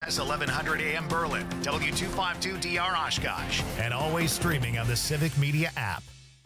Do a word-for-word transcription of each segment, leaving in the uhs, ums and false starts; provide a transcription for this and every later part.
S, eleven hundred A M Berlin, W two fifty-two D R Oshkosh, and always streaming on the Civic Media app.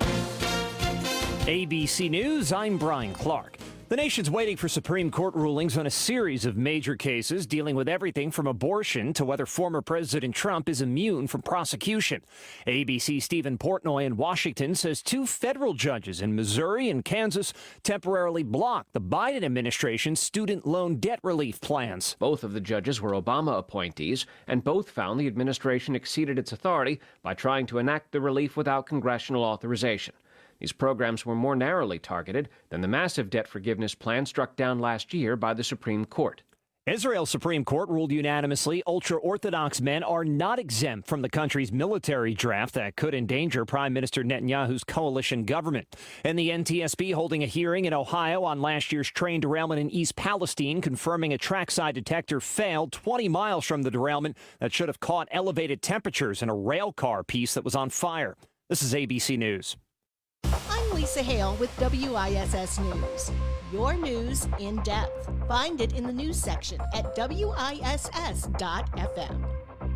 A B C News, I'm Brian Clark. The nation's waiting for Supreme Court rulings on a series of major cases dealing with everything from abortion to whether former President Trump is immune from prosecution. A B C's Stephen Portnoy in Washington says two federal judges in Missouri and Kansas temporarily blocked the Biden administration's student loan debt relief plans. Both of the judges were Obama appointees, and both found the administration exceeded its authority by trying to enact the relief without congressional authorization. These programs were more narrowly targeted than the massive debt forgiveness plan struck down last year by the Supreme Court. Israel's Supreme Court ruled unanimously ultra-Orthodox men are not exempt from the country's military draft that could endanger Prime Minister Netanyahu's coalition government. And the N T S B holding a hearing in Ohio on last year's train derailment in East Palestine, confirming a trackside detector failed twenty miles from the derailment that should have caught elevated temperatures in a rail car piece that was on fire. This is A B C News. I'm Lisa Hale with W I S S News. Your news in depth. Find it in the news section at W I S S dot F M.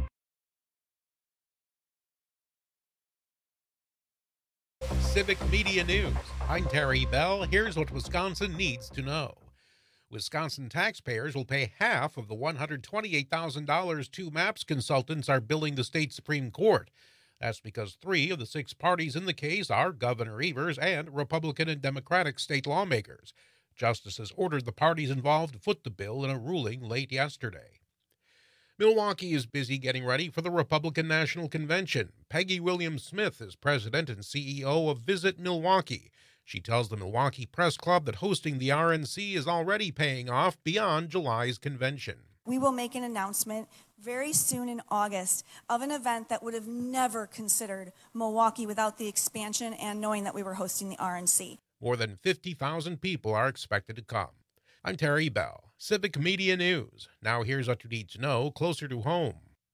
Civic Media News. I'm Terry Bell. Here's what Wisconsin needs to know. Wisconsin taxpayers will pay half of the one hundred twenty-eight thousand dollars two MAPS consultants are billing the state Supreme Court. That's because three of the six parties in the case are Governor Evers and Republican and Democratic state lawmakers. Justices ordered the parties involved to foot the bill in a ruling late yesterday. Milwaukee is busy getting ready for the Republican National Convention. Peggy Williams-Smith is president and C E O of Visit Milwaukee. She tells the Milwaukee Press Club that hosting the R N C is already paying off beyond July's convention. We will make an announcement very soon in August of an event that would have never considered Milwaukee without the expansion and knowing that we were hosting the R N C. More than fifty thousand people are expected to come. I'm Terry Bell, Civic Media News. Now here's what you need to know closer to home.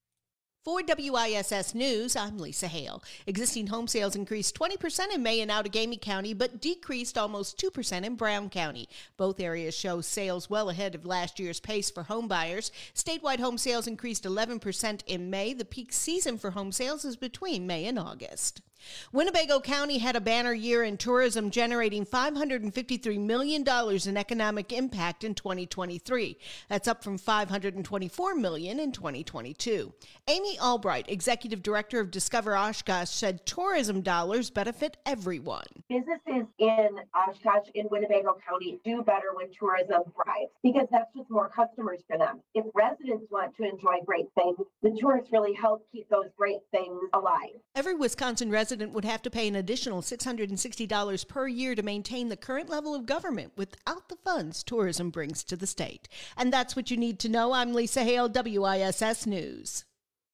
For W I S S News, I'm Lisa Hale. Existing home sales increased twenty percent in May and Outagamie County, but decreased almost two percent in Brown County. Both areas show sales well ahead of last year's pace for home buyers. Statewide home sales increased eleven percent in May. The peak season for home sales is between May and August. Winnebago County had a banner year in tourism, generating five hundred fifty-three million dollars in economic impact in twenty twenty-three. That's up from five hundred twenty-four million dollars in twenty twenty-two. Amy Albright, Executive Director of Discover Oshkosh, said tourism dollars benefit everyone. Businesses in Oshkosh, in Winnebago County, do better when tourism thrives because that's just more customers for them. If residents want to enjoy great things, the tourists really help keep those great things alive. Every Wisconsin resident would have to pay an additional six hundred sixty dollars per year to maintain the current level of government without the funds tourism brings to the state. And that's what you need to know. I'm Lisa Hale, W I S S News.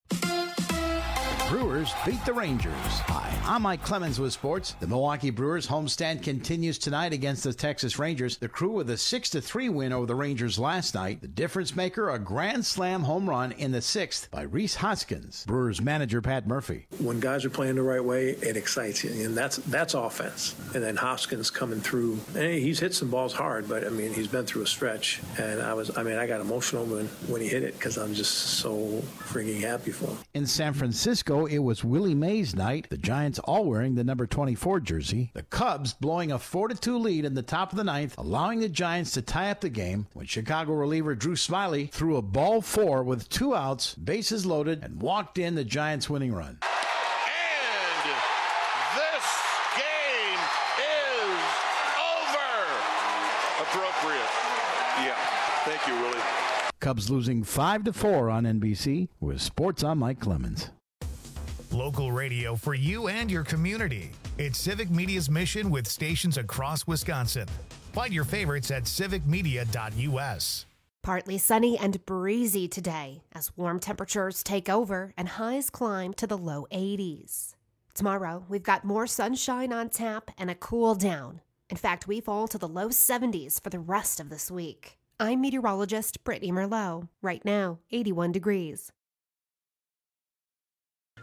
Brewers beat the Rangers. Hi, I'm Mike Clemens with sports. The Milwaukee Brewers homestand continues tonight against the Texas Rangers. The Crew with a six to three win over the Rangers last night. The difference maker, a grand slam home run in the sixth by Rhys Hoskins. Brewers manager Pat Murphy. When guys are playing the right way, it excites you, and that's that's offense. And then Hoskins coming through, and he's hit some balls hard, but I mean he's been through a stretch, and I was I mean I got emotional when when he hit it because I'm just so freaking happy for him. In San Francisco, it was Willie Mays night. The Giants all wearing the number twenty-four jersey. The Cubs blowing a four to two lead in the top of the ninth, allowing the Giants to tie up the game when Chicago reliever Drew Smiley threw a ball four with two outs, bases loaded, and walked in the Giants' winning run. And this game is over. Appropriate. Yeah. Thank you, Willie. Cubs losing five to four on N B C. With sports, I'm Mike Clemens. Local radio for you and your community. It's Civic Media's mission with stations across Wisconsin. Find your favorites at civic media dot U S. Partly sunny and breezy today as warm temperatures take over and highs climb to the low eighties. Tomorrow, we've got more sunshine on tap and a cool down. In fact, we fall to the low seventies for the rest of this week. I'm meteorologist Brittany Merlot. Right now, eighty-one degrees.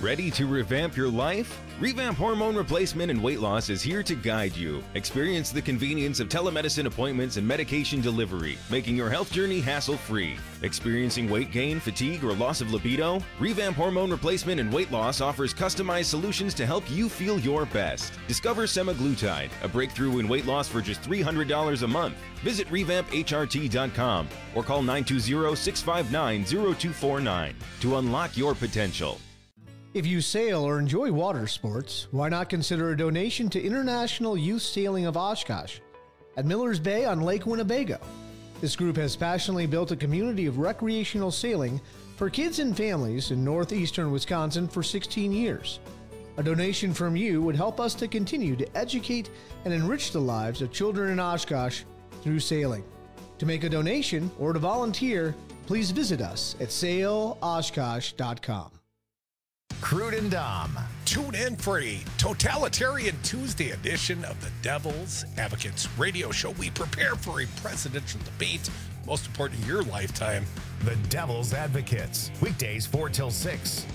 Ready to revamp your life? Revamp Hormone Replacement and Weight Loss is here to guide you. Experience the convenience of telemedicine appointments and medication delivery, making your health journey hassle-free. Experiencing weight gain, fatigue, or loss of libido? Revamp Hormone Replacement and Weight Loss offers customized solutions to help you feel your best. Discover semaglutide, a breakthrough in weight loss for just three hundred dollars a month. Visit revamp H R T dot com or call nine two zero, six five nine, zero two four nine to unlock your potential. If you sail or enjoy water sports, why not consider a donation to International Youth Sailing of Oshkosh at Miller's Bay on Lake Winnebago. This group has passionately built a community of recreational sailing for kids and families in northeastern Wisconsin for sixteen years. A donation from you would help us to continue to educate and enrich the lives of children in Oshkosh through sailing. To make a donation or to volunteer, please visit us at sail oshkosh dot com. Crude and Dom. Tune in for a Totalitarian Tuesday edition of the Devil's Advocates radio show. We prepare for a presidential debate, most important in your lifetime. The Devil's Advocates, weekdays four till six.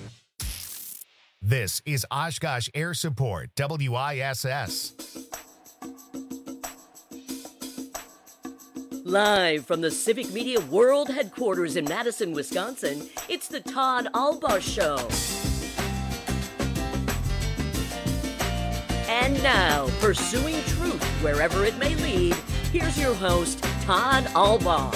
This is Oshkosh Air Support, W I S S. Live from the Civic Media World Headquarters in Madison, Wisconsin, it's the Todd Albaugh Show. And now, pursuing truth wherever it may lead, here's your host, Todd Albaugh.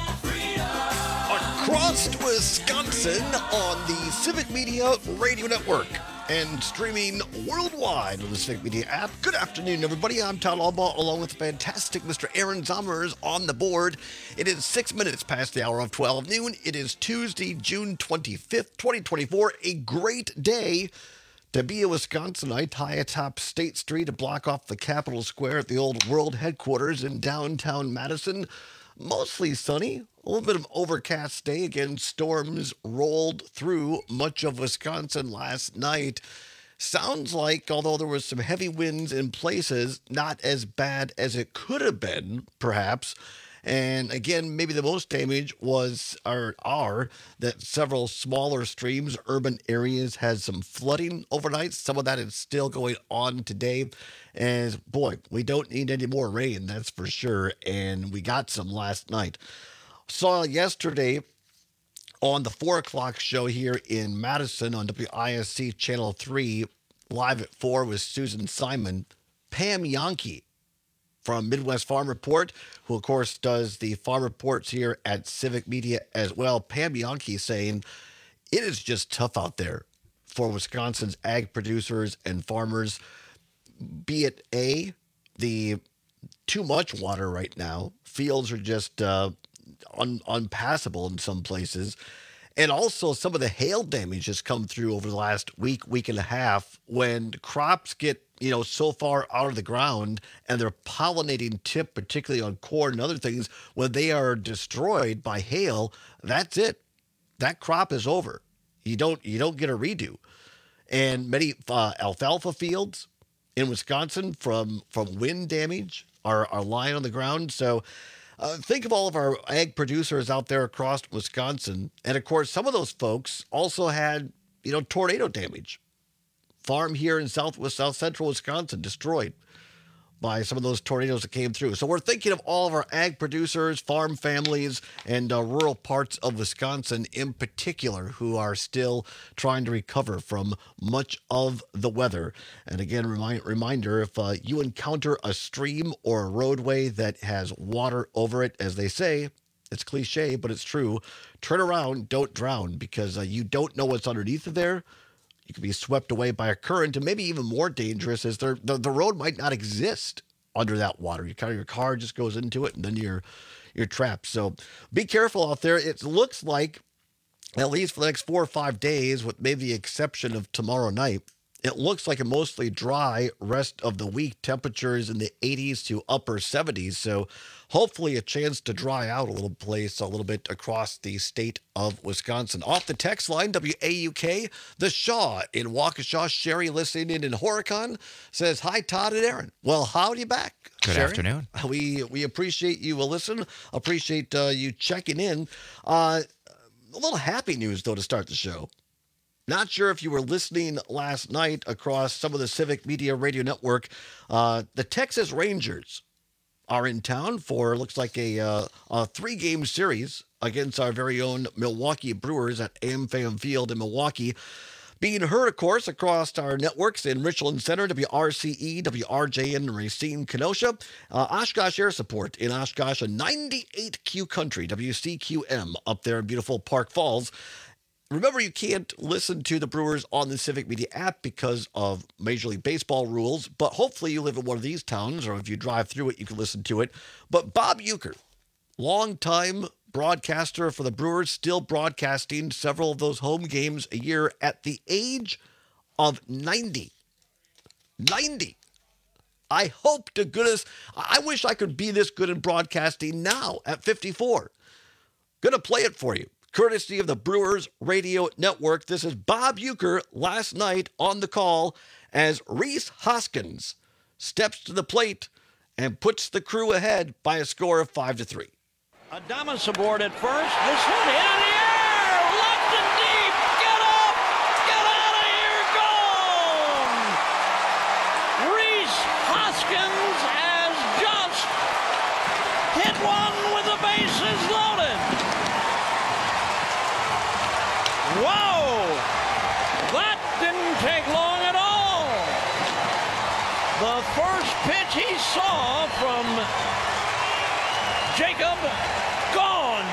Across Wisconsin on the Civic Media Radio Network and streaming worldwide on the Civic Media app. Good afternoon, everybody. I'm Todd Albaugh, along with the fantastic Mister Aaron Zommers on the board. It is six minutes past the hour of twelve noon. It is Tuesday, June twenty-fifth, twenty twenty-four. A great day to be a Wisconsinite, high atop State Street to block off the Capitol Square at the old world headquarters in downtown Madison. Mostly sunny, a little bit of overcast day. Again, storms rolled through much of Wisconsin last night. Sounds like, although there was some heavy winds in places, not as bad as it could have been, perhaps. And again, maybe the most damage was or are that several smaller streams, urban areas had some flooding overnight. Some of that is still going on today. And boy, we don't need any more rain, that's for sure. And we got some last night. Saw yesterday on the four o'clock show here in Madison on W I S C Channel three, live at four with Susan Simon, Pam Yankee from Midwest Farm Report, who of course does the farm reports here at Civic Media as well. Pam Yankee saying it is just tough out there for Wisconsin's ag producers and farmers, be it A, the too much water right now. Fields are just uh, un- unpassable in some places. And also some of the hail damage has come through over the last week, week and a half when crops get, you know, so far out of the ground and they're pollinating tip, particularly on corn and other things, when they are destroyed by hail, that's it. That crop is over. You don't, you don't get a redo. And many uh, alfalfa fields in Wisconsin from, from wind damage are, are lying on the ground. So Uh, think of all of our ag producers out there across Wisconsin. And of course, some of those folks also had, you know, tornado damage. Farm here in southwest, south central Wisconsin destroyed by some of those tornadoes that came through. So we're thinking of all of our ag producers, farm families, and uh, rural parts of Wisconsin in particular who are still trying to recover from much of the weather. And again, remind, reminder, if uh, you encounter a stream or a roadway that has water over it, as they say, it's cliche, but it's true, turn around, don't drown, because uh, you don't know what's underneath of there. You could be swept away by a current, and maybe even more dangerous is there, the, the road might not exist under that water. You kind of, your car just goes into it, and then you're you're trapped. So be careful out there. It looks like, at least for the next four or five days, with maybe the exception of tomorrow night, it looks like a mostly dry rest of the week. Temperatures in the eighties to upper seventies. So hopefully a chance to dry out a little place a little bit across the state of Wisconsin. Off the text line, W A U K, the Shaw in Waukesha. Sherry listening in in Horicon says, hi, Todd and Aaron. Well, howdy back, Good Sherry. afternoon. We we appreciate you a listen. Appreciate uh, you checking in. Uh, a little happy news, though, to start the show. Not sure if you were listening last night across some of the Civic Media Radio Network. Uh, the Texas Rangers are in town for, looks like a, uh, a three-game series against our very own Milwaukee Brewers at AmFam Field in Milwaukee. Being heard, of course, across our networks in Richland Center, W R C E, W R J N, and Racine, Kenosha. Uh, Oshkosh Air Support in Oshkosh, and ninety-eight Q Country, W C Q M, up there in beautiful Park Falls. Remember, you can't listen to the Brewers on the Civic Media app because of Major League Baseball rules, but hopefully you live in one of these towns, or if you drive through it, you can listen to it. But Bob Uecker, longtime broadcaster for the Brewers, still broadcasting several of those home games a year at the age of ninety. ninety. I hope to goodness, I wish I could be this good in broadcasting now at fifty-four. Gonna play it for you, courtesy of the Brewers Radio Network. This is Bob Uecker last night on the call as Rhys Hoskins steps to the plate and puts the Crew ahead by a score of five to three. Adames aboard at first. This one in the air, left and deep. Get up, get out of here, gone. Rhys Hoskins has just hit one with the bases loaded. Whoa, that didn't take long at all. The first pitch he saw from Jacob, gone.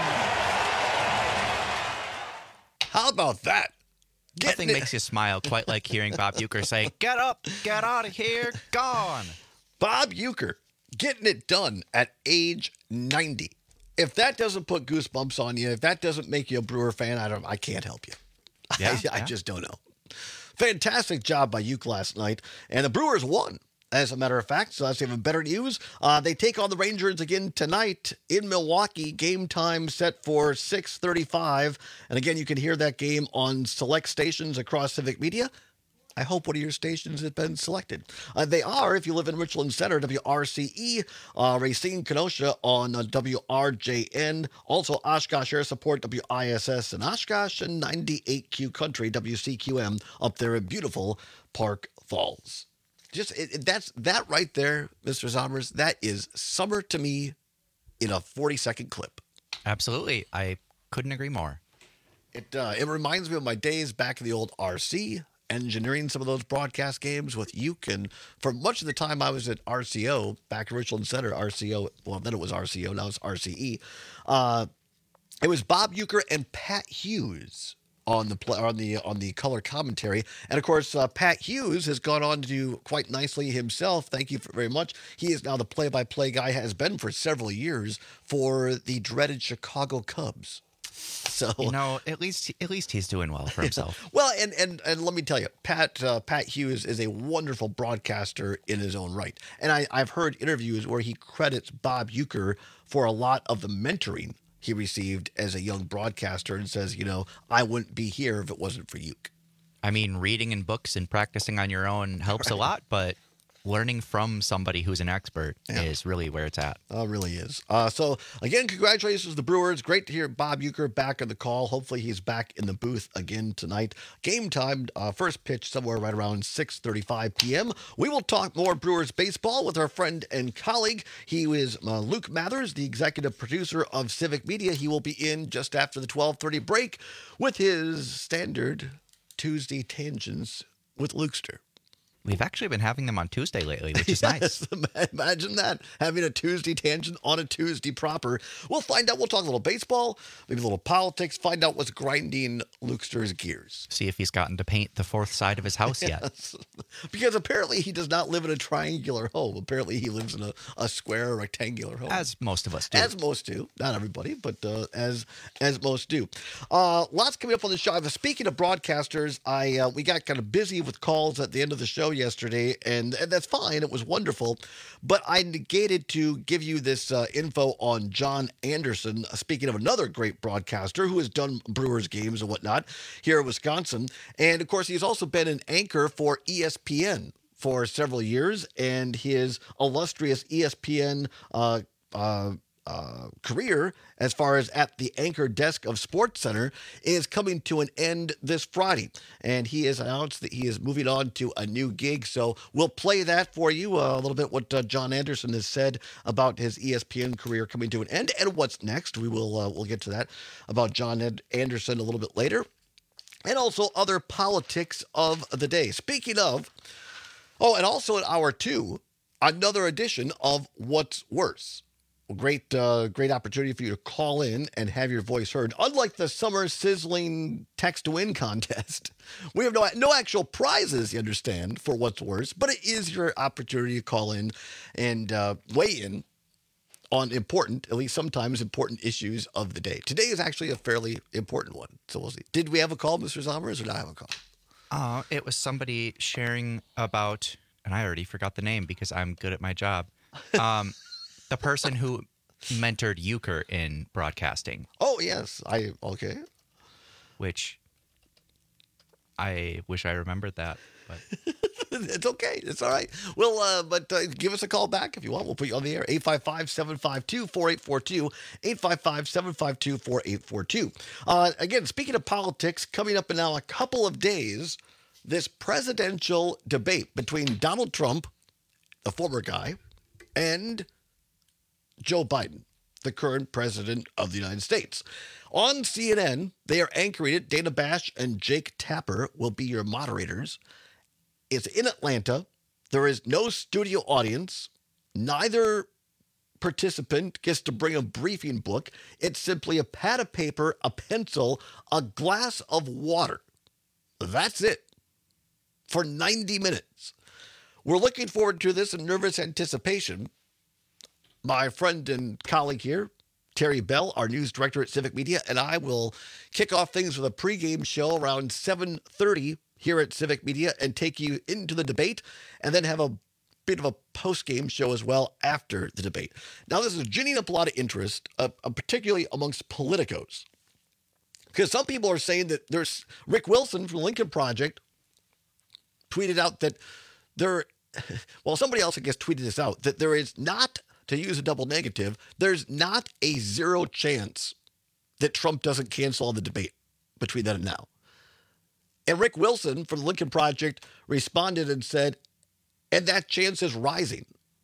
How about that? Nothing makes you smile quite like hearing Bob Uecker say, get up, get out of here, gone. Bob Uecker getting it done at age ninety. If that doesn't put goosebumps on you, if that doesn't make you a Brewer fan, I don't. I can't help you. Yeah, I, I yeah. just don't know. Fantastic job by Uecker last night, and the Brewers won. As a matter of fact, so that's even better news. Uh, they take on the Rangers again tonight in Milwaukee. Game time set for six thirty-five. And again, you can hear that game on select stations across Civic Media. I hope one of your stations has been selected. Uh, they are, if you live in Richland Center, W R C E, uh, Racine, Kenosha on uh, W R J N. Also, Oshkosh Air Support, W I S S in Oshkosh, and ninety-eight Q Country, W C Q M, up there in beautiful Park Falls. Just it, it, that's that right there, Mister Zommers. That is summer to me in a forty-second clip. Absolutely. I couldn't agree more. It uh, it reminds me of my days back in the old R C, engineering some of those broadcast games with Uecker. And for much of the time I was at R C O, back in Richland Center, R C O, well, then it was R C O, now it's R C E. Uh, it was Bob Uecker and Pat Hughes on the play, on the on the color commentary. And of course, uh, Pat Hughes has gone on to do quite nicely himself. Thank you for, very much. He is now the play-by-play guy, has been for several years for the dreaded Chicago Cubs. So you know, at least at least he's doing well for himself. Well, and and and let me tell you, Pat uh, Pat Hughes is a wonderful broadcaster in his own right. And I, I've heard interviews where he credits Bob Uecker for a lot of the mentoring he received as a young broadcaster, and says, you know, I wouldn't be here if it wasn't for Uecker. I mean, reading in books and practicing on your own helps right. a lot, but learning from somebody who's an expert yeah. is really where it's at. Oh, it really is. Uh, so, again, congratulations to the Brewers. Great to hear Bob Uecker back on the call. Hopefully he's back in the booth again tonight. Game time, uh, first pitch somewhere right around six thirty-five p.m. We will talk more Brewers baseball with our friend and colleague. He is uh, Luke Mathers, the executive producer of Civic Media. He will be in just after the twelve thirty break with his standard Tuesday Tangents with Lukester. We've actually been having them on Tuesday lately, which is yes, nice. Imagine that, having a Tuesday tangent on a Tuesday proper. We'll find out. We'll talk a little baseball, maybe a little politics, find out what's grinding Lukester's gears. See if he's gotten to paint the fourth side of his house yet. Yes. Because apparently he does not live in a triangular home. Apparently he lives in a, a square or rectangular home. As most of us do. As most do. Not everybody, but uh, as as most do. Uh, lots coming up on the show. Speaking of broadcasters, I uh, we got kind of busy with calls at the end of the show yesterday, and, and that's fine. It was wonderful. But I negated to give you this uh, info on John Anderson, uh, speaking of another great broadcaster who has done Brewers games and whatnot here in Wisconsin. And, of course, he's also been an anchor for E S P N for several years, and his illustrious E S P N uh, uh, uh, career, as far as at the anchor desk of SportsCenter, is coming to an end this Friday. And he has announced that he is moving on to a new gig. So we'll play that for you, uh, a little bit what uh, John Anderson has said about his E S P N career coming to an end and what's next. We will uh, we'll get to that about John Ed- Anderson a little bit later. And also other politics of the day. Speaking of, oh, and also in hour two, another edition of What's Worse. Great, uh, great opportunity for you to call in and have your voice heard. Unlike the summer sizzling text to win contest, we have no no actual prizes, you understand, for What's Worse, but it is your opportunity to call in and uh, weigh in on important, at least sometimes important issues of the day. Today is actually a fairly important one, so we'll see. Did we have a call, Mister Zommers, or did I have a call? Uh, it was somebody sharing about, and I already forgot the name because I'm good at my job. Um, the person who mentored Euchre in broadcasting. Oh, yes. I okay. Which I wish I remembered that. But it's okay. It's all right. Well, uh, but uh, give us a call back if you want. We'll put you on the air. eight five five, seven five two, four eight four two. eight five five, seven five two, four eight four two. Uh, again, speaking of politics, coming up in now a couple of days, this presidential debate between Donald Trump, the former guy, and Joe Biden, the current president of the United States. On C N N, they are anchoring it. Dana Bash and Jake Tapper will be your moderators. It's in Atlanta. There is no studio audience. Neither participant gets to bring a briefing book. It's simply a pad of paper, a pencil, a glass of water. That's it for ninety minutes. We're looking forward to this in nervous anticipation. My friend and colleague here, Terry Bell, our news director at Civic Media, and I will kick off things with a pregame show around seven thirty here at Civic Media and take you into the debate, and then have a bit of a post-game show as well after the debate. Now, this is ginning up a lot of interest, uh, uh, particularly amongst politicos, because some people are saying that there's Rick Wilson from the Lincoln Project tweeted out that there, well, somebody else, I guess, tweeted this out, that there is not, to use a double negative, there's not a zero chance that Trump doesn't cancel the debate between then and now. And Rick Wilson from the Lincoln Project responded and said, and that chance is rising.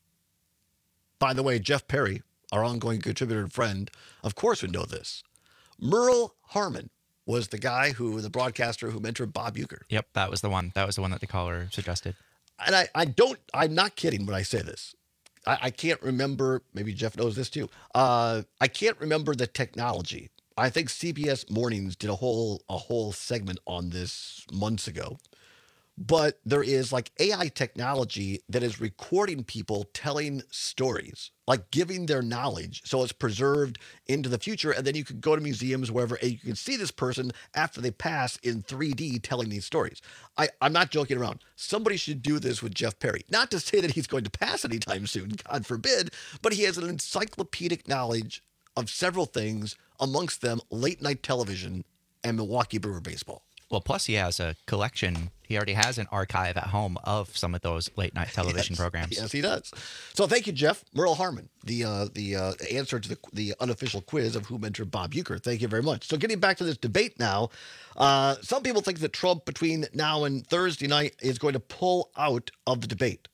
By the way, Jeff Perry, our ongoing contributor and friend, of course would know this. Merle Harmon was the guy who, the broadcaster who mentored Bob Euchre. Yep, that was the one. That was the one that the caller suggested. And I, I don't, I'm not kidding when I say this. I, I can't remember, maybe Jeff knows this too. Uh, I can't remember the technology. I think C B S Mornings did a whole a whole segment on this months ago. But there is like A I technology that is recording people telling stories, like giving their knowledge. So it's preserved into the future. And then you can go to museums, wherever, and you can see this person after they pass in three D telling these stories. I, I'm not joking around. Somebody should do this with Jeff Perry. Not to say that he's going to pass anytime soon, God forbid, but he has an encyclopedic knowledge of several things, amongst them late night television and Milwaukee Brewer baseball. Well, plus he has a collection. He already has an archive at home of some of those late night television yes, programs. Yes, he does. So thank you, Jeff. Merle Harmon, the uh, the uh, answer to the, the unofficial quiz of who mentored Bob Euchre. Thank you very much. So getting back to this debate now, uh, some people think that Trump between now and Thursday night is going to pull out of the debate.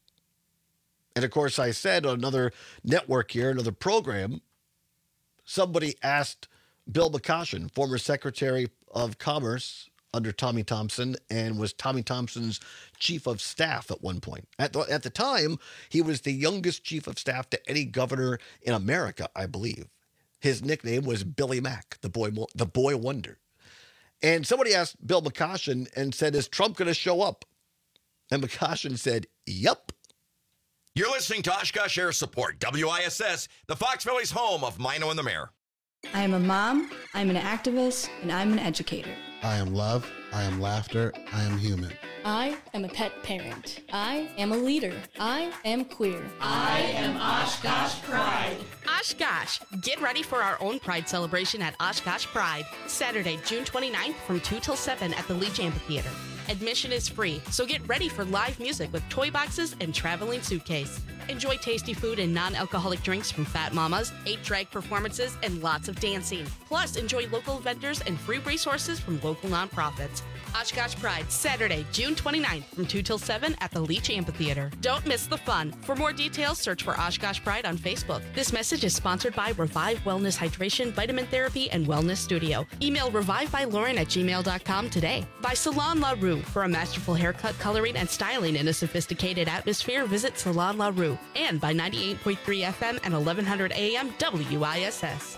And of course, I said on another network here, another program, somebody asked Bill McCoshen, former Secretary of Commerce under Tommy Thompson, and was Tommy Thompson's chief of staff at one point. At the, at the time, he was the youngest chief of staff to any governor in America, I believe. His nickname was Billy Mack, the boy, the boy wonder. And somebody asked Bill McCoshen and said, is Trump going to show up? And McCoshen said, yep. You're listening to Oshkosh Air Support, W I S S, the Fox Valley's home of Mino and the Mayor. I am a mom, I'm an activist, and I'm an educator. I am love, I am laughter, I am human. I am a pet parent. I am a leader. I am queer. I am Oshkosh Pride. Oshkosh, get ready for our own Pride celebration at Oshkosh Pride, Saturday, June twenty-ninth from two till seven at the Leach Amphitheater. Admission is free, so get ready for live music with toy boxes and traveling suitcase. Enjoy tasty food and non-alcoholic drinks from Fat Mamas, eight drag performances, and lots of dancing. Plus, enjoy local vendors and free resources from local nonprofits. Oshkosh Pride, Saturday, June twenty-ninth from two till seven at the Leach Amphitheater. Don't miss the fun. For more details, search for Oshkosh Pride on Facebook. This message is sponsored by Revive Wellness Hydration, Vitamin Therapy, and Wellness Studio. Email revivebylauren at gmail dot com today. By Salon La Rue. For a masterful haircut, coloring, and styling in a sophisticated atmosphere, visit Salon La Rue. And by ninety-eight point three F M and eleven hundred A M W I S S.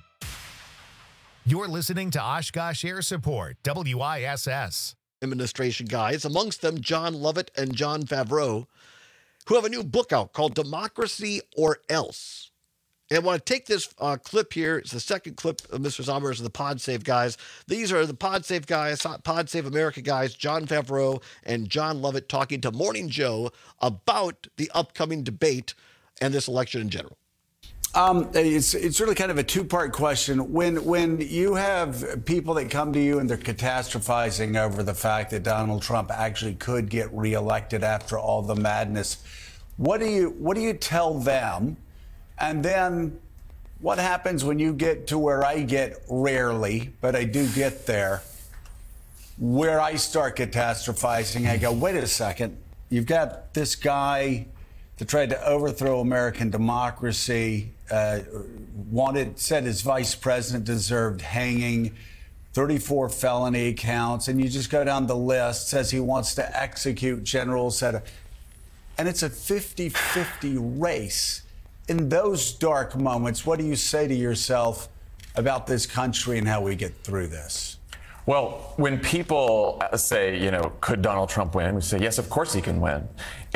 You're listening to Oshkosh Air Support, W I S S. Administration guys, amongst them John Lovett and Jon Favreau, who have a new book out called Democracy or Else. And I want to take this uh, clip here. It's the second clip of Mister Zombers and the PodSave guys. These are the PodSave guys, PodSave America guys, Jon Favreau and John Lovett talking to Morning Joe about the upcoming debate and this election in general. Um, it's it's really kind of a two-part question. When when you have people that come to you and they're catastrophizing over the fact that Donald Trump actually could get reelected after all the madness, what do you what do you tell them? And then what happens when you get to where I get rarely, but I do get there, where I start catastrophizing? I go, wait a second, you've got this guy that tried to overthrow American democracy, uh, wanted, said his vice president deserved hanging, thirty-four felony counts, and you just go down the list, says he wants to execute generals, et cetera. And it's a fifty-fifty race. In those dark moments, what do you say to yourself about this country and how we get through this? Well, when people say, you know, could Donald Trump win? We say, yes, of course he can win.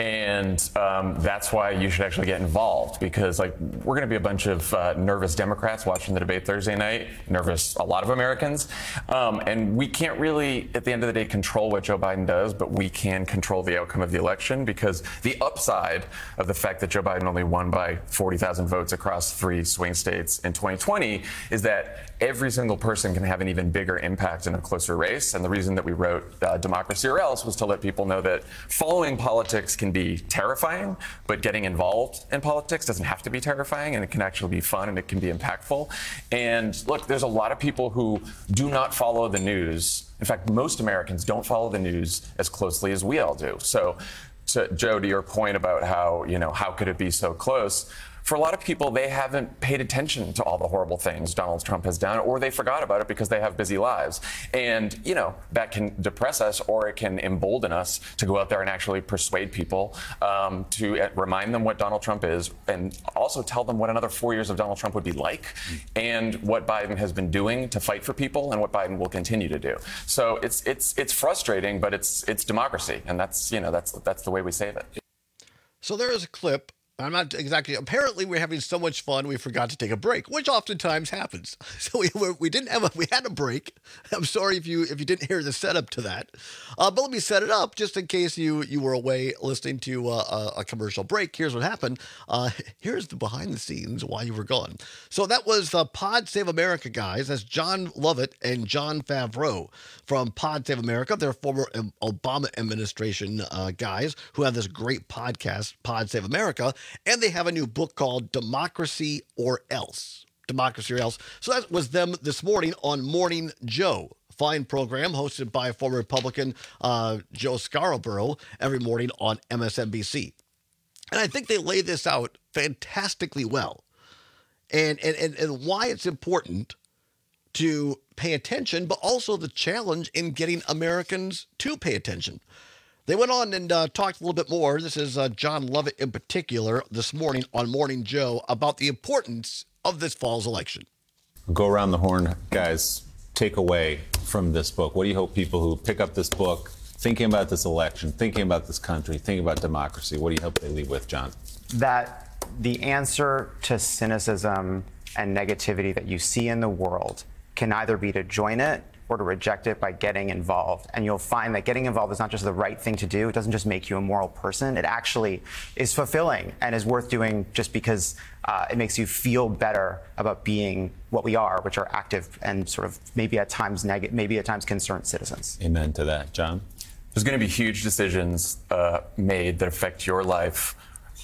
And um, that's why you should actually get involved, because, like, we're going to be a bunch of uh, nervous Democrats watching the debate Thursday night, nervous a lot of Americans. Um, and we can't really, at the end of the day, control what Joe Biden does, but we can control the outcome of the election, because the upside of the fact that Joe Biden only won by forty thousand votes across three swing states in twenty twenty is that every single person can have an even bigger impact in a closer race. And the reason that we wrote uh, Democracy or Else was to let people know that following politics can be terrifying, but getting involved in politics doesn't have to be terrifying, and it can actually be fun and it can be impactful. And look, there's a lot of people who do not follow the news. In fact, most Americans don't follow the news as closely as we all do. So, so Joe, to your point about how, you know, how could it be so close? For a lot of people, they haven't paid attention to all the horrible things Donald Trump has done, or they forgot about it because they have busy lives. And, you know, that can depress us, or it can embolden us to go out there and actually persuade people um, to uh, remind them what Donald Trump is, and also tell them what another four years of Donald Trump would be like, and what Biden has been doing to fight for people, and what Biden will continue to do. So it's it's it's frustrating, but it's it's democracy, and that's, you know, that's that's the way we save it. So there is a clip. I'm not exactly. Apparently, we're having so much fun we forgot to take a break, which oftentimes happens. So we were, we didn't have a we had a break. I'm sorry if you if you didn't hear the setup to that, uh, but let me set it up just in case you you were away listening to uh, a, a commercial break. Here's what happened. Uh, here's the behind the scenes while you were gone. So that was the Pod Save America guys. That's John Lovett and Jon Favreau from Pod Save America. They're former Obama administration uh, guys who have this great podcast, Pod Save America. And they have a new book called Democracy or Else. Democracy or Else. So that was them this morning on Morning Joe. Fine program hosted by former Republican uh, Joe Scarborough every morning on M S N B C. And I think they lay this out fantastically well. And, and, and, and why it's important to pay attention, but also the challenge in getting Americans to pay attention. They went on and uh, talked a little bit more. This is uh, John Lovett in particular this morning on Morning Joe about the importance of this fall's election. Go around the horn, guys. Take away from this book. What do you hope people who pick up this book, thinking about this election, thinking about this country, thinking about democracy, what do you hope they leave with, John? That the answer to cynicism and negativity that you see in the world can either be to join it or to reject it by getting involved. And you'll find that getting involved is not just the right thing to do. It doesn't just make you a moral person. It actually is fulfilling and is worth doing just because uh, it makes you feel better about being what we are, which are active and sort of maybe at times neg- maybe at times concerned citizens. Amen to that. John? There's going to be huge decisions uh, made that affect your life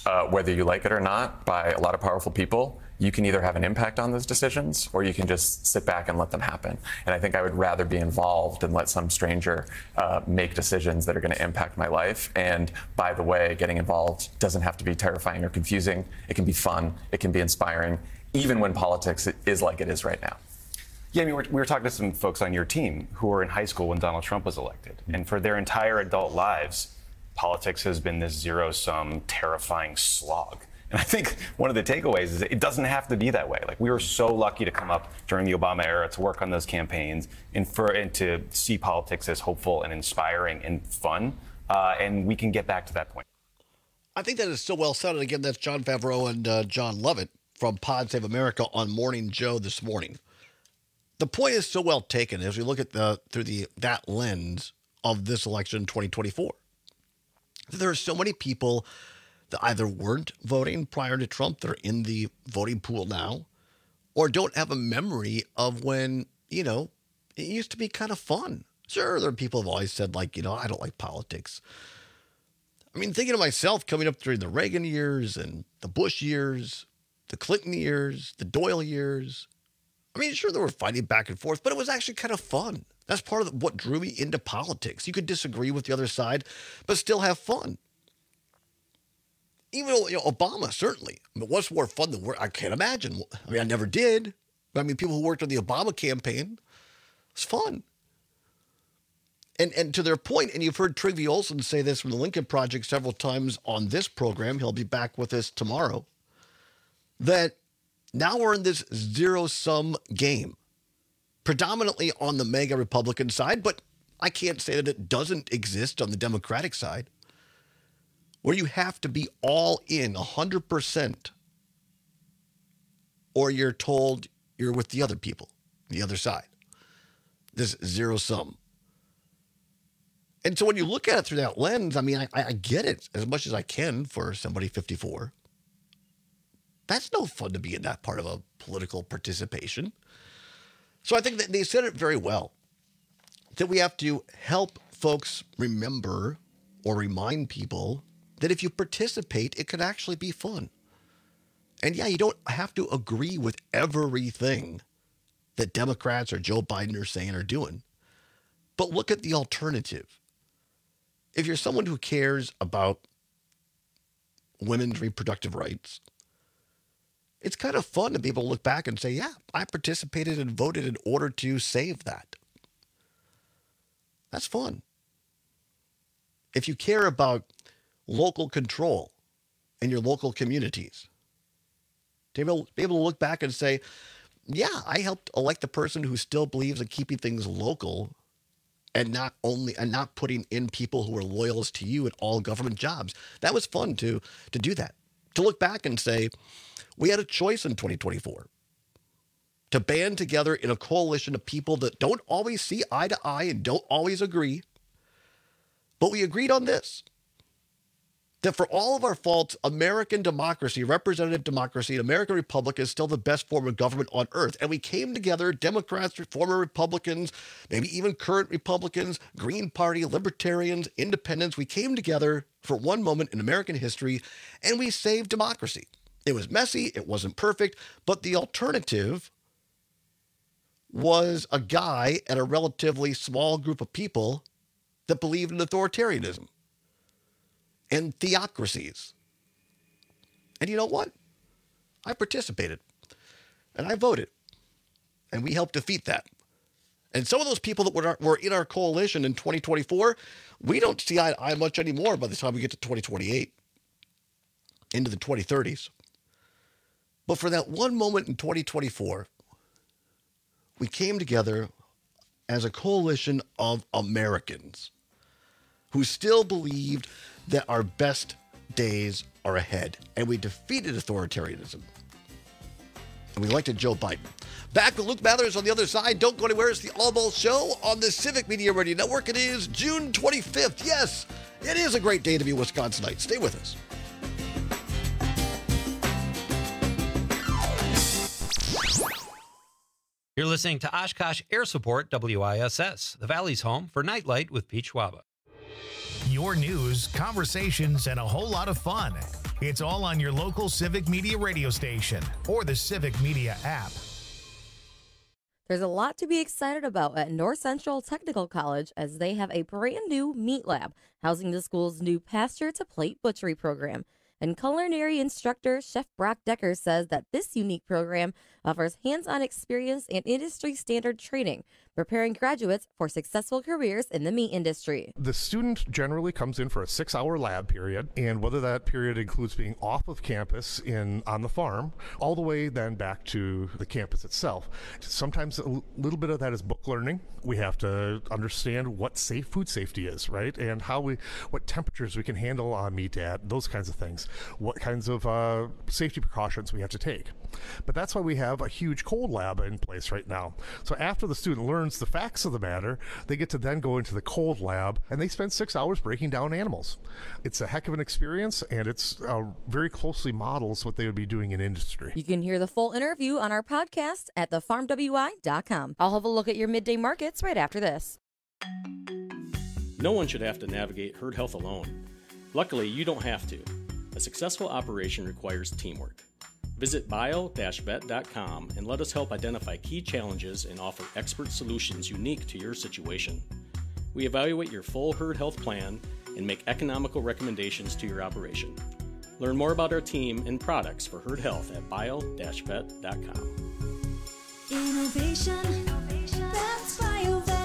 uh, whether you like it or not, by a lot of powerful people, you can either have an impact on those decisions or you can just sit back and let them happen. And I think I would rather be involved than let some stranger uh, make decisions that are going to impact my life. And by the way, getting involved doesn't have to be terrifying or confusing. It can be fun. It can be inspiring, even when politics is like it is right now. Yeah, I mean, we're, we were talking to some folks on your team who were in high school when Donald Trump was elected. Mm-hmm. And for their entire adult lives, politics has been this zero-sum, terrifying slog. And I think one of the takeaways is that it doesn't have to be that way. Like, we were so lucky to come up during the Obama era to work on those campaigns and, for, and to see politics as hopeful and inspiring and fun. Uh, and we can get back to that point. I think that is so well said. And again, that's John Favreau and uh, John Lovett from Pod Save America on Morning Joe this morning. The point is so well taken as we look at the through the that lens of this election in twenty twenty-four. There are so many people that either weren't voting prior to Trump, that are in the voting pool now, or don't have a memory of when, you know, it used to be kind of fun. Sure, there are people who have always said, like, you know, I don't like politics. I mean, thinking of myself coming up during the Reagan years and the Bush years, the Clinton years, the Doyle years. I mean, sure, they were fighting back and forth, but it was actually kind of fun. That's part of what drew me into politics. You could disagree with the other side, but still have fun. Even though, you know, Obama, certainly. I mean, what's more fun than work? I can't imagine. I mean, I never did. But I mean, people who worked on the Obama campaign, it was fun. And and to their point, and you've heard Trygve Olsen say this from the Lincoln Project several times on this program, he'll be back with us tomorrow, that now we're in this zero-sum game, predominantly on the MAGA Republican side, but I can't say that it doesn't exist on the Democratic side, where you have to be all in one hundred percent, or you're told you're with the other people, the other side. This zero-sum. And so when you look at it through that lens, I mean, I, I get it as much as I can for somebody fifty-four. That's no fun to be in that part of a political participation. So I think that they said it very well, that we have to help folks remember or remind people that if you participate, it can actually be fun. And yeah, you don't have to agree with everything that Democrats or Joe Biden are saying or doing, but look at the alternative. If you're someone who cares about women's reproductive rights, it's kind of fun to be able to look back and say, yeah, I participated and voted in order to save that. That's fun. If you care about local control in your local communities, to be able, be able to look back and say, yeah, I helped elect the person who still believes in keeping things local and not only and not putting in people who are loyalists to you in all government jobs. That was fun to to do that. To look back and say, we had a choice in twenty twenty-four to band together in a coalition of people that don't always see eye to eye and don't always agree. But we agreed on this, that for all of our faults, American democracy, representative democracy, an American republic is still the best form of government on earth. And we came together, Democrats, former Republicans, maybe even current Republicans, Green Party, Libertarians, Independents. We came together for one moment in American history and we saved democracy. It was messy, it wasn't perfect, but the alternative was a guy and a relatively small group of people that believed in authoritarianism and theocracies. And you know what? I participated and I voted and we helped defeat that. And some of those people that were, were in our coalition in twenty twenty-four, we don't see eye to eye much anymore by the time we get to twenty twenty-eight, into the twenty thirties. But for that one moment in twenty twenty-four, we came together as a coalition of Americans who still believed that our best days are ahead. And we defeated authoritarianism. And we elected Joe Biden. Back with Luke Mathers on the other side. Don't go anywhere. It's the All Ball Show on the Civic Media Radio Network. It is June twenty-fifth. Yes, it is a great day to be a Wisconsinite. Stay with us. You're listening to Oshkosh Air Support W I S S, the Valley's home for Nightlight with Pete Schwaba. Your news, conversations, and a whole lot of fun. It's all on your local Civic Media radio station or the Civic Media app. There's a lot to be excited about at North Central Technical College as they have a brand new meat lab housing the school's new pasture to plate butchery program. And culinary instructor Chef Brock Decker says that this unique program offers hands-on experience and industry-standard training, preparing graduates for successful careers in the meat industry. The student generally comes in for a six-hour lab period, and whether that period includes being off of campus in on the farm, all the way then back to the campus itself. Sometimes a little bit of that is book learning. We have to understand what safe food safety is, right, and how we, what temperatures we can handle on meat at, those kinds of things. What kinds of uh, safety precautions we have to take. But that's why we have a huge cold lab in place right now. So after the student learns the facts of the matter, they get to then go into the cold lab, and they spend six hours breaking down animals. It's a heck of an experience, and it's uh, very closely models what they would be doing in industry. You can hear the full interview on our podcast at the farm w i dot com. I'll have a look at your midday markets right after this. No one should have to navigate herd health alone. Luckily, you don't have to. A successful operation requires teamwork. Visit bio dash vet dot com and let us help identify key challenges and offer expert solutions unique to your situation. We evaluate your full herd health plan and make economical recommendations to your operation. Learn more about our team and products for herd health at bio dash vet dot com. Innovation, that's BioVet.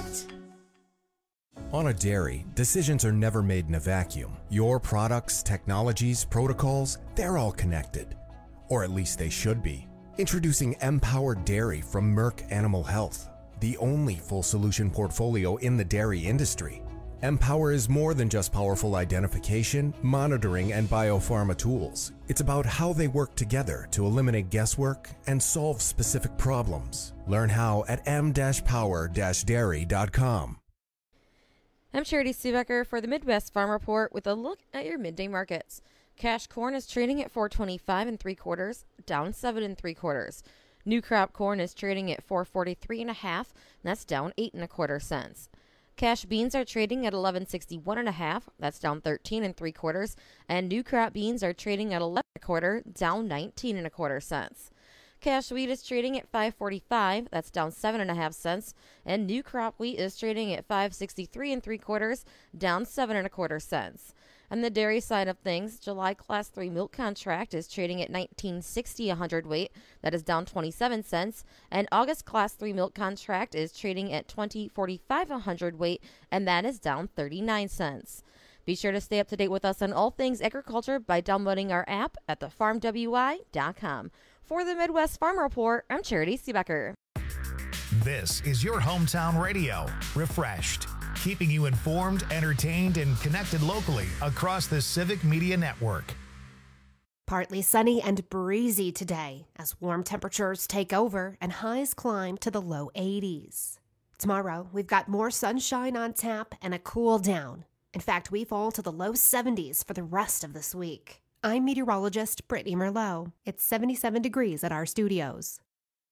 On a dairy, decisions are never made in a vacuum. Your products, technologies, protocols, they're all connected. Or at least they should be. Introducing Empowered Dairy from Merck Animal Health, the only full solution portfolio in the dairy industry. Empower is more than just powerful identification, monitoring, and biopharma tools. It's about how they work together to eliminate guesswork and solve specific problems. Learn how at m dash power dash dairy dot com. I'm Charity Seebecker for the Midwest Farm Report with a look at your midday markets. Cash corn is trading at four twenty-five and three quarters, down seven and three quarters. New crop corn is trading at four forty-three and a half, and that's down eight and a quarter cents. Cash beans are trading at eleven sixty-one and a half, that's down thirteen and three quarters, and new crop beans are trading at eleven and a quarter, down nineteen and a quarter cents. Cash wheat is trading at five forty-five, that's down seven and a half cents, and new crop wheat is trading at five sixty-three and three quarters, down seven and a quarter cents. On the dairy side of things, July Class three milk contract is trading at nineteen sixty a hundredweight, that is down twenty-seven cents, and August Class three milk contract is trading at twenty forty-five a hundredweight, and that is down thirty-nine cents. Be sure to stay up to date with us on all things agriculture by downloading our app at the farm w i dot com. For the Midwest Farm Report, I'm Charity Seebecker. This is your hometown radio, refreshed, keeping you informed, entertained, and connected locally across the Civic Media Network. Partly sunny and breezy today as warm temperatures take over and highs climb to the low eighties. Tomorrow, we've got more sunshine on tap and a cool down. In fact, we fall to the low seventies for the rest of this week. I'm meteorologist Brittany Merlot. It's seventy-seven degrees at our studios.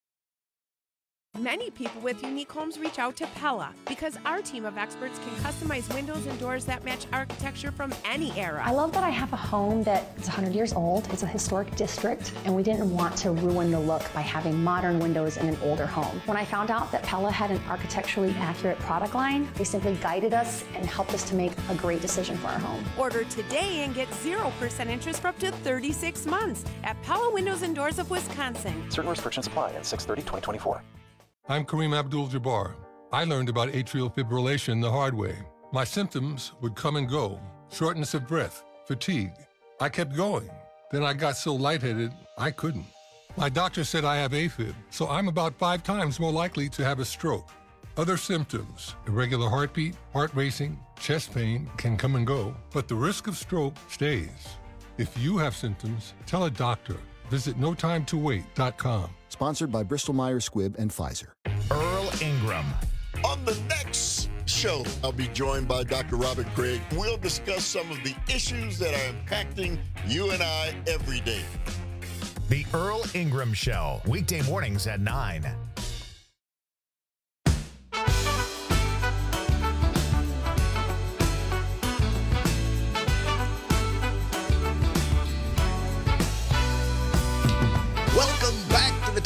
Many people with unique homes reach out to Pella because our team of experts can customize windows and doors that match architecture from any era. I love that I have a home that is one hundred years old. It's a historic district, and we didn't want to ruin the look by having modern windows in an older home. When I found out that Pella had an architecturally accurate product line, they simply guided us and helped us to make a great decision for our home. Order today and get zero percent interest for up to thirty-six months at Pella Windows and Doors of Wisconsin. Certain restrictions apply at six thirty twenty twenty-four. I'm Kareem Abdul-Jabbar. I learned about atrial fibrillation the hard way. My symptoms would come and go, shortness of breath, fatigue. I kept going. Then I got so lightheaded, I couldn't. My doctor said I have AFib, so I'm about five times more likely to have a stroke. Other symptoms, irregular heartbeat, heart racing, chest pain can come and go, but the risk of stroke stays. If you have symptoms, tell a doctor. Visit no time to wait dot com. Sponsored by Bristol Myers Squibb and Pfizer. Earl Ingram. On the next show, I'll be joined by Doctor Robert Craig. We'll discuss some of the issues that are impacting you and I every day. The Earl Ingram Show, weekday mornings at nine.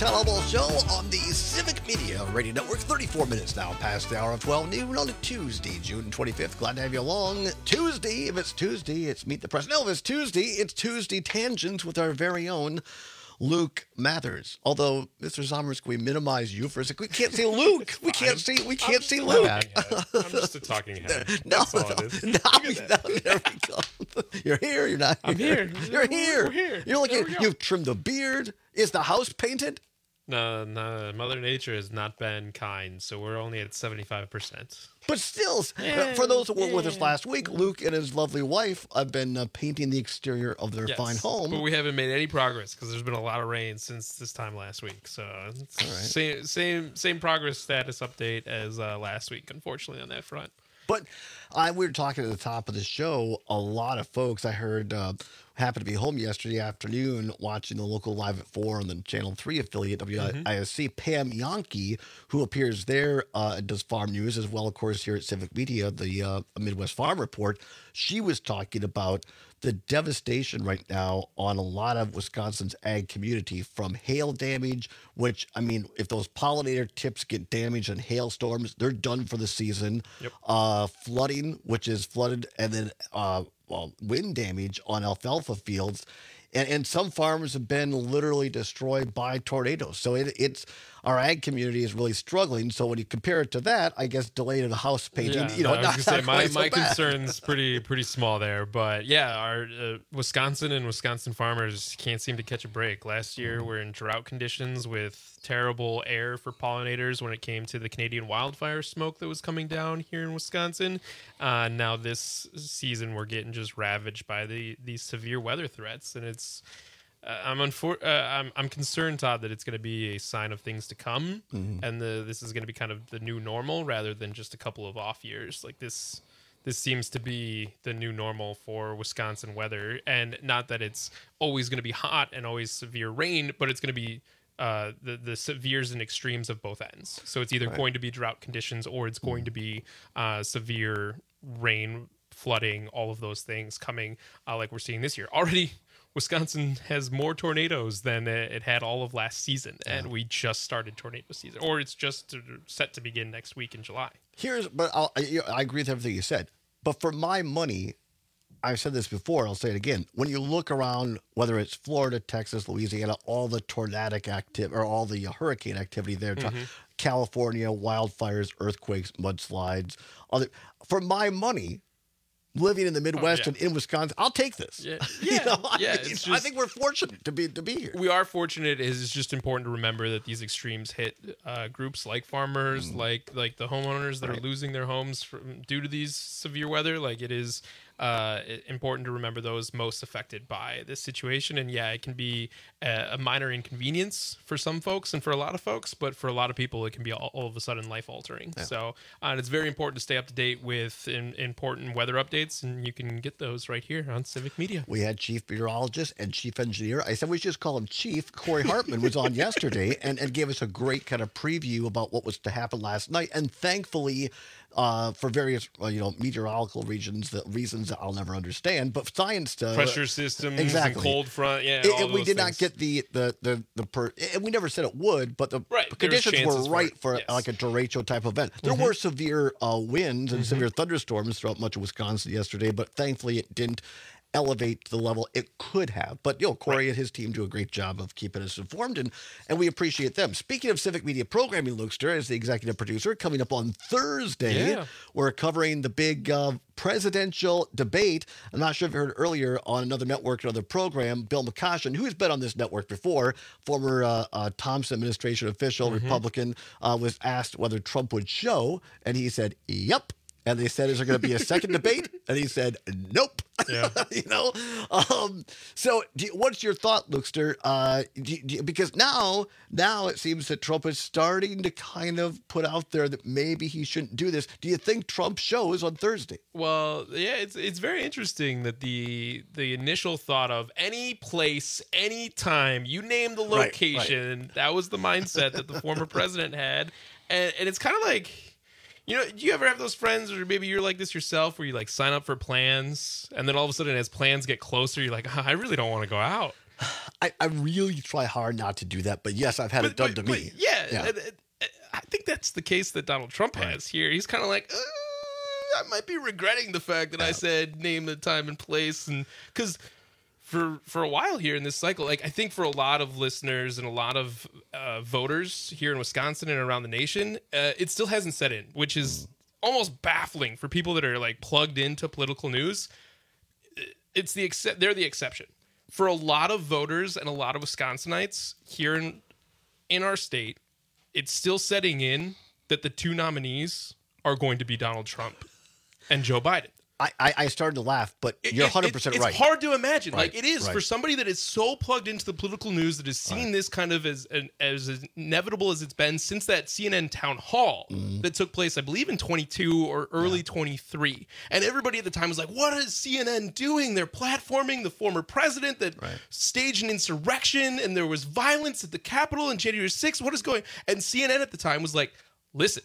Tom Albaugh Show on the Civic Media Radio Network. thirty-four minutes now past the hour of twelve noon on a Tuesday, June twenty-fifth. Glad to have you along. Tuesday, if it's Tuesday, it's Meet the Press. No, if it's Tuesday, it's Tuesday Tangents with our very own Luke Mathers. Although, Mister Somers, can we minimize you for a second? We can't see Luke. We can't see. We can't see Luke. I'm just a talking head. No, That's all it is. no, no, there we go. You're here. You're not. I'm here. You're here. We're here. You're looking. There we go. You've trimmed the beard. Is the house painted? No, no, Mother Nature has not been kind, so we're only at seventy-five percent. But still, Yeah, for those who were with us yeah. last week, Luke and his lovely wife have been uh, painting the exterior of their Yes, fine home. but we haven't made any progress because there's been a lot of rain since this time last week. So it's same, same, same progress status update as uh, last week, unfortunately, on that front. But I, we were talking at the top of the show. A lot of folks I heard uh, happened to be home yesterday afternoon watching the local Live at four on the Channel three affiliate W I S C. Pam Yankee, who appears there, uh, does farm news as well, of course, here at Civic Media, the uh, Midwest Farm Report. She was talking about the devastation right now on a lot of Wisconsin's ag community from hail damage, which, I mean, if those pollinator tips get damaged in hailstorms, they're done for the season. Yep. Uh, flooding, which is flooded, and then uh, well, wind damage on alfalfa fields. And, and some farms have been literally destroyed by tornadoes. So it, it's our ag community is really struggling. So when you compare it to that, I guess delayed in a house painting, Yeah, you know, no, I not, was gonna not say, my, quite so my bad. concern's pretty pretty small there, but yeah, our uh, Wisconsin and Wisconsin farmers can't seem to catch a break. Last year, we're in drought conditions with terrible air for pollinators when it came to the Canadian wildfire smoke that was coming down here in Wisconsin. Uh, now this season, we're getting just ravaged by the these severe weather threats, and it's. Uh, I'm, unfor- uh, I'm I'm concerned, Todd, that it's going to be a sign of things to come, Mhm. and the this is going to be kind of the new normal rather than just a couple of off years. Like this, this seems to be the new normal for Wisconsin weather, and not that it's always going to be hot and always severe rain, but it's going to be uh, the the severes and extremes of both ends. So it's either Right. going to be drought conditions or it's going to be uh, severe rain, flooding, all of those things coming uh, like we're seeing this year already. Wisconsin has more tornadoes than it had all of last season, and we just started tornado season, or it's just set to begin next week in July. Here's, but I'll, I, I agree with everything you said. But for my money, I've said this before, I'll say it again. When you look around, whether it's Florida, Texas, Louisiana, all the tornadic activity or all the hurricane activity there, Mhm. California, wildfires, earthquakes, mudslides, other, for my money, living in the Midwest yeah. and in Wisconsin, I'll take this. Yeah, You yeah, know, I yeah. mean, It's I just- think we're fortunate to be to be here. We are fortunate. It is just important to remember that these extremes hit uh, groups like farmers, like like the homeowners that are Right. losing their homes from, due to these severe weather. Like it is uh, i- important to remember those most affected by this situation. And yeah, it can be a, a minor inconvenience for some folks and for a lot of folks, but for a lot of people, it can be all, all of a sudden life altering. So uh, and it's very important to stay up to date with in, important weather updates, and you can get those right here on Civic Media. We had chief meteorologist and chief engineer. I said we should just call him Chief. Corey Hartman was on yesterday and, and gave us a great kind of preview about what was to happen last night. And thankfully, uh, for various uh, you know meteorological regions, the reasons that I'll never understand, but science uh, Pressure systems and exactly. cold front, yeah, It- all it- we those did things. not get the the the the per, and we never said it would, but the Right, there was conditions chances were for right it, for, yes. like a derecho type event. There Mhm. were severe uh, winds and Mhm. severe thunderstorms throughout much of Wisconsin yesterday, but thankfully it didn't elevate to the level it could have. But you know, Corey and his team do a great job of keeping us informed, and and we appreciate them. Speaking of Civic Media Programming, Lukester, as the executive producer, coming up on Thursday, Yeah. we're covering the big uh, presidential debate. I'm not sure if you heard earlier on another network, another program, Bill McCoshen, who has been on this network before, former uh, uh, Thompson administration official, Mhm. Republican, uh, was asked whether Trump would show, and he said, "Yep." And they said, "Is there going to be a second debate?" And he said, "Nope." Yeah. you know. Um, so, do you, what's your thought, Lukester? Uh, do you- do you- because now, now it seems that Trump is starting to kind of put out there that maybe he shouldn't do this. Do you think Trump shows on Thursday? Well, yeah, it's it's very interesting that the the initial thought of any place, any time, you name the Right, right. location, that was the mindset that the former president had, and and it's kind of like. You know, do you ever have those friends, or maybe you're like this yourself, where you like sign up for plans, and then all of a sudden, as plans get closer, you're like, oh, I really don't want to go out. I, I really try hard not to do that, but yes, I've had But- it done but- to me. but yeah, Yeah. and- and- I think that's the case that Donald Trump has here. He's kind of like, uh, I might be regretting the fact that I said name the time and place, and because for for a while here in this cycle, like I think for a lot of listeners and a lot of uh, voters here in Wisconsin and around the nation, uh, it still hasn't set in, which is almost baffling for people that are like plugged into political news. It's the except they're the exception for a lot of voters and a lot of Wisconsinites here in in our state. It's still setting in that the two nominees are going to be Donald Trump and Joe Biden. I, I, I started to laugh, but you're one hundred percent It's right. hard to imagine. Right, Like it is right. for somebody that is so plugged into the political news that has seen this kind of as an, as inevitable as it's been since that C N N town hall Mm-hmm. that took place, I believe, in twenty-two or early twenty-three. And everybody at the time was like, "What is C N N doing? They're platforming the former president that staged an insurrection, and there was violence at the Capitol on January sixth. What is going?" And C N N at the time was like, "Listen,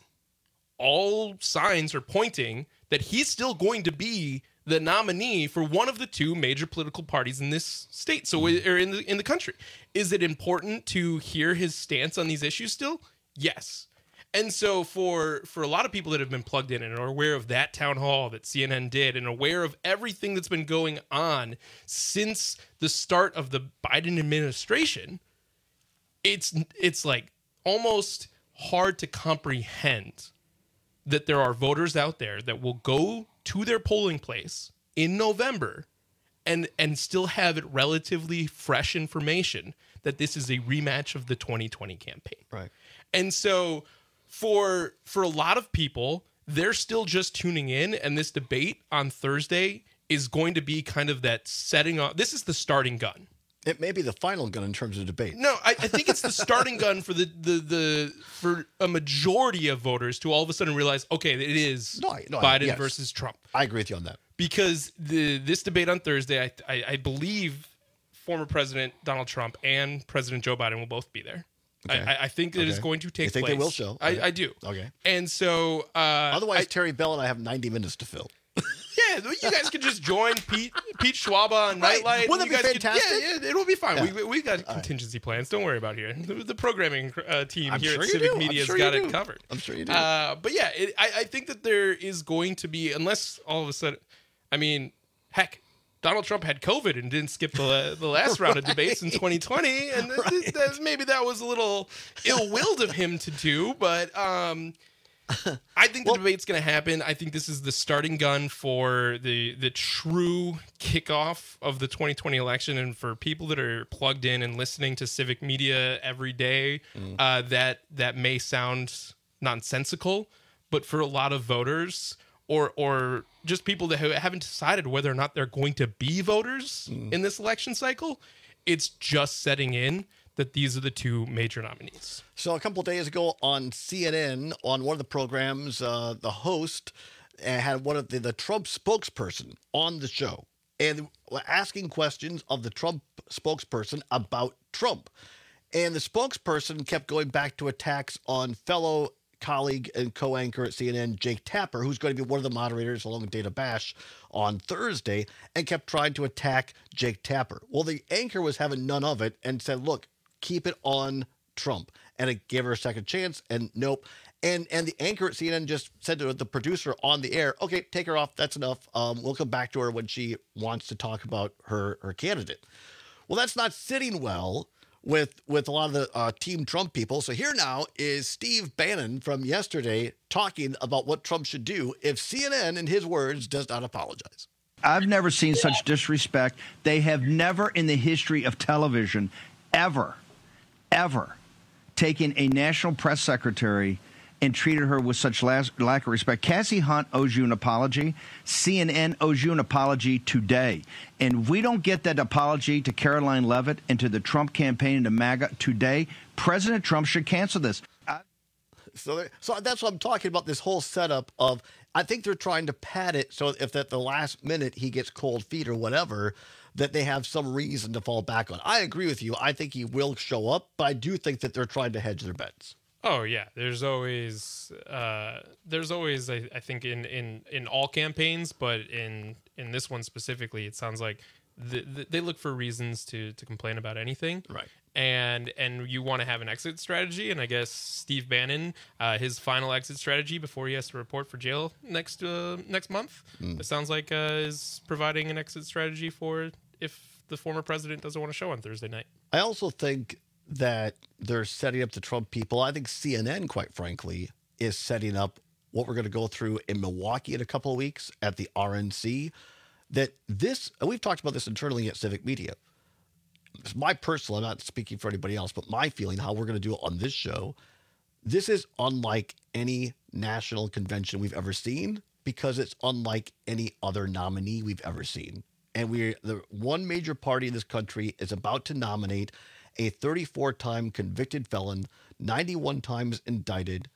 all signs are pointing that he's still going to be the nominee for one of the two major political parties in this state, so or in the in the country. Is it important to hear his stance on these issues still? Yes." And so for for a lot of people that have been plugged in and are aware of that town hall that C N N did and aware of everything that's been going on since the start of the Biden administration, it's it's like almost hard to comprehend that there are voters out there that will go to their polling place in November and and still have it relatively fresh information that this is a rematch of the twenty twenty campaign. Right. And so for for a lot of people, they're still just tuning in, and this debate on Thursday is going to be kind of that setting up. This is the starting gun. It may be the final gun in terms of debate. No, I, I think it's the starting gun for the, the the for a majority of voters to all of a sudden realize, okay, it is No, I- no, I- Biden yes. versus Trump. I agree with you on that. Because the this debate on Thursday, I, I I believe former President Donald Trump and President Joe Biden will both be there. Okay. I, I think it is Okay. going to take You think place. they will show? I, Okay. I do. Okay. And so, uh, Otherwise, Terry Bell and I have ninety minutes to fill. yeah, you guys could just join Pete Pete Schwab on Right. Nightlight. Wouldn't You that be guys could- fantastic? yeah, yeah, it'll be fine. Yeah. We we got contingency plans. Don't worry about here. The, the programming uh, team I'm here sure at you Civic do. I'm Media has sure got you it do. covered. I'm sure you do. Uh, but yeah, it, I, I think that there is going to be, unless all of a sudden, I mean, heck, Donald Trump had COVID and didn't skip the the last round of debates in twenty twenty, and th- th- th- maybe that was a little ill-willed of him to do. But um, I think the debate's going to happen. I think this is the starting gun for the the true kickoff of the twenty twenty election, and for people that are plugged in and listening to Civic Media every day, Mm. uh, that that may sound nonsensical, but for a lot of voters, or or just people that ha- haven't decided whether or not they're going to be voters Mm. in this election cycle, it's just setting in that these are the two major nominees. So a couple of days ago on C N N, on one of the programs, uh, the host uh, had one of the, the Trump spokesperson on the show and were asking questions of the Trump spokesperson about Trump. And the spokesperson kept going back to attacks on fellow colleague and co-anchor at C N N, Jake Tapper, who's going to be one of the moderators along with Dana Bash on Thursday, and kept trying to attack Jake Tapper. Well, the anchor was having none of it and said, look, keep it on Trump. And it gave her a second chance, and nope. And and the anchor at C N N just said to the producer on the air, okay, take her off. That's enough. Um, we'll come back to her when she wants to talk about her, her candidate. Well, that's not sitting well with with a lot of the uh, Team Trump people. So here now is Steve Bannon from yesterday talking about what Trump should do if C N N, in his words, does not apologize. I've never seen such disrespect. They have never in the history of television ever, ever taken a national press secretary and treated her with such las- lack of respect. Cassie Hunt owes you an apology. C N N owes you an apology today. And if we don't get that apology to Caroline Leavitt and to the Trump campaign and to MAGA today, President Trump should cancel this. I- So, there- so that's what I'm talking about, this whole setup of, I think they're trying to pad it so if at the last minute he gets cold feet or whatever, that they have some reason to fall back on. I agree with you. I think he will show up, but I do think that they're trying to hedge their bets. Oh yeah, there's always uh, there's always I, I think in, in in all campaigns, but in in this one specifically, it sounds like the, the, they look for reasons to to complain about anything. Right. And and you want to have an exit strategy, and I guess Steve Bannon, uh, his final exit strategy before he has to report for jail next uh, next month, Mm. it sounds like uh, is providing an exit strategy for if the former president doesn't want to show on Thursday night. I also think that they're setting up the Trump people. I think C N N, quite frankly, is setting up what we're going to go through in Milwaukee in a couple of weeks at the R N C. That this, and we've talked about this internally at Civic Media. It's my personal, I'm not speaking for anybody else, but my feeling, how we're going to do it on this show, this is unlike any national convention we've ever seen because it's unlike any other nominee we've ever seen. And we're the one major party in this country is about to nominate a thirty-four time convicted felon, ninety-one times indicted,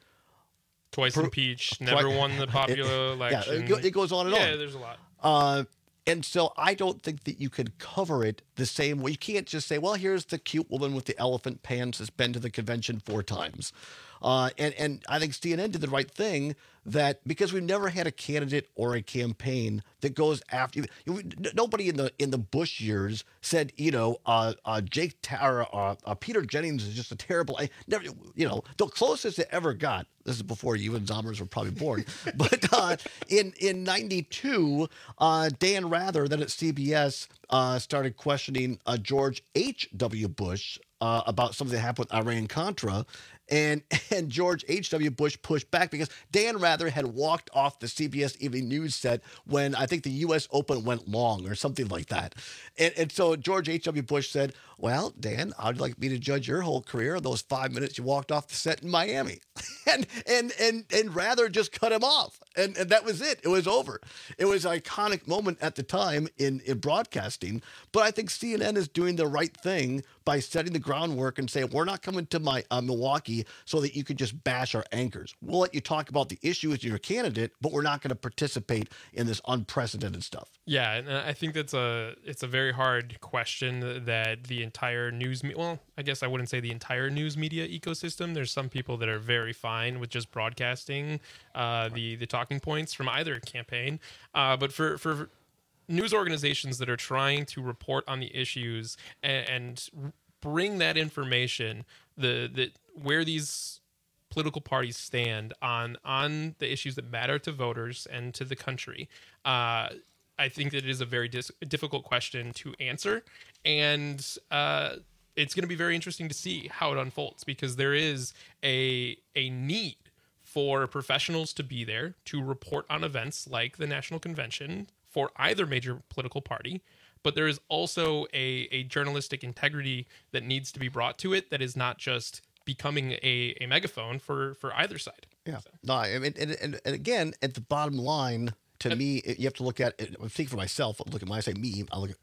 Twice Per- impeached, never twi- won the popular it- election. Yeah, it, go- it goes on and yeah, on. there's a lot. Uh, and so I don't think that you could cover it the same way. You can't just say, well, here's the cute woman with the elephant pants that's been to the convention four times. Uh, and, and I think C N N did the right thing that because we've never had a candidate or a campaign that goes after you. you nobody in the in the Bush years said, you know, uh, uh, Jake Tar, uh, uh, Peter Jennings is just a terrible. I never, you know, the closest it ever got. This is before you and Zommers were probably born, but uh, in in ninety-two, uh, Dan Rather, then at C B S, uh, started questioning uh, George H W. Bush uh, about something that happened with Iran Contra. And and George H W. Bush pushed back because Dan Rather had walked off the C B S Evening News set when I think the U S Open went long or something like that. And, and so George H W. Bush said, well, Dan, how'd you like me to judge your whole career in those five minutes you walked off the set in Miami? and and and and Rather just cut him off. And, and that was it. It was over. It was an iconic moment at the time in, in broadcasting. But I think C N N is doing the right thing by setting the groundwork and saying, we're not coming to my uh, Milwaukee so that you could just bash our anchors. We'll let you talk about the issue with your candidate, but we're not going to participate in this unprecedented stuff. Yeah, and I think that's a it's a very hard question that the entire news me- well, I guess I wouldn't say the entire news media ecosystem. There's some people that are very fine with just broadcasting uh, the the talking points from either campaign, uh, but for for news organizations that are trying to report on the issues and, and bring that information, the the where these political parties stand on on the issues that matter to voters and to the country. Uh, I think that it is a very dis- difficult question to answer, and uh, it's going to be very interesting to see how it unfolds because there is a a need for professionals to be there to report on events like the National Convention for either major political party, but there is also a, a journalistic integrity that needs to be brought to it that is not just becoming a, a megaphone for, for either side. Yeah. So. No, I mean, and, and, and again, at the bottom line, to and, me, you have to look at it. I'm thinking for myself, look at when I say me, I look at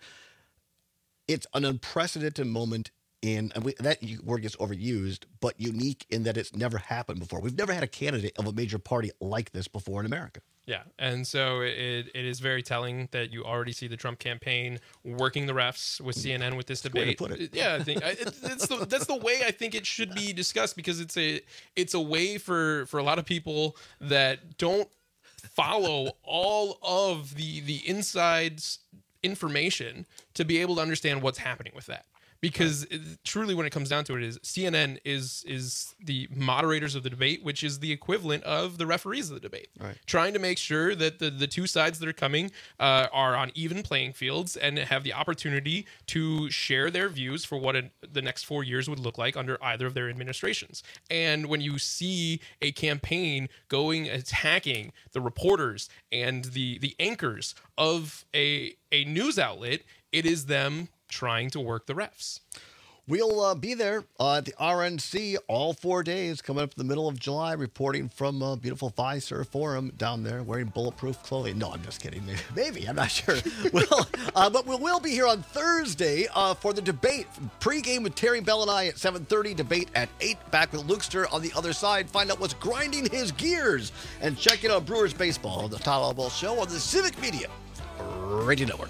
it's an unprecedented moment in, and we, that word gets overused, but unique in that it's never happened before. We've never had a candidate of a major party like this before in America. Yeah, and so it it is very telling that you already see the Trump campaign working the refs with C N N with this debate. Way to put it. Yeah, I think it, it's the, that's the way I think it should be discussed because it's a it's a way for for a lot of people that don't follow all of the the inside information to be able to understand what's happening with that. Because right. it, truly, when it comes down to it, is C N N is is the moderators of the debate, which is the equivalent of the referees of the debate, right. trying to make sure that the, the two sides that are coming uh, are on even playing fields and have the opportunity to share their views for what a, the next four years would look like under either of their administrations. And when you see a campaign going attacking the reporters and the the anchors of a a news outlet, it is them trying to work the refs. We'll uh, be there uh, at the R N C all four days coming up in the middle of July, reporting from uh, beautiful Fiserv Forum down there, wearing bulletproof clothing. No, I'm just kidding. Maybe, maybe I'm not sure. well, uh, but we will be here on Thursday uh, for the debate. Pre-game with Terry Bell and I at seven thirty, debate at eight. Back with Lukester on the other side. Find out what's grinding his gears and check out Brewers Baseball on the Tyler Ball Show on the Civic Media Radio Network.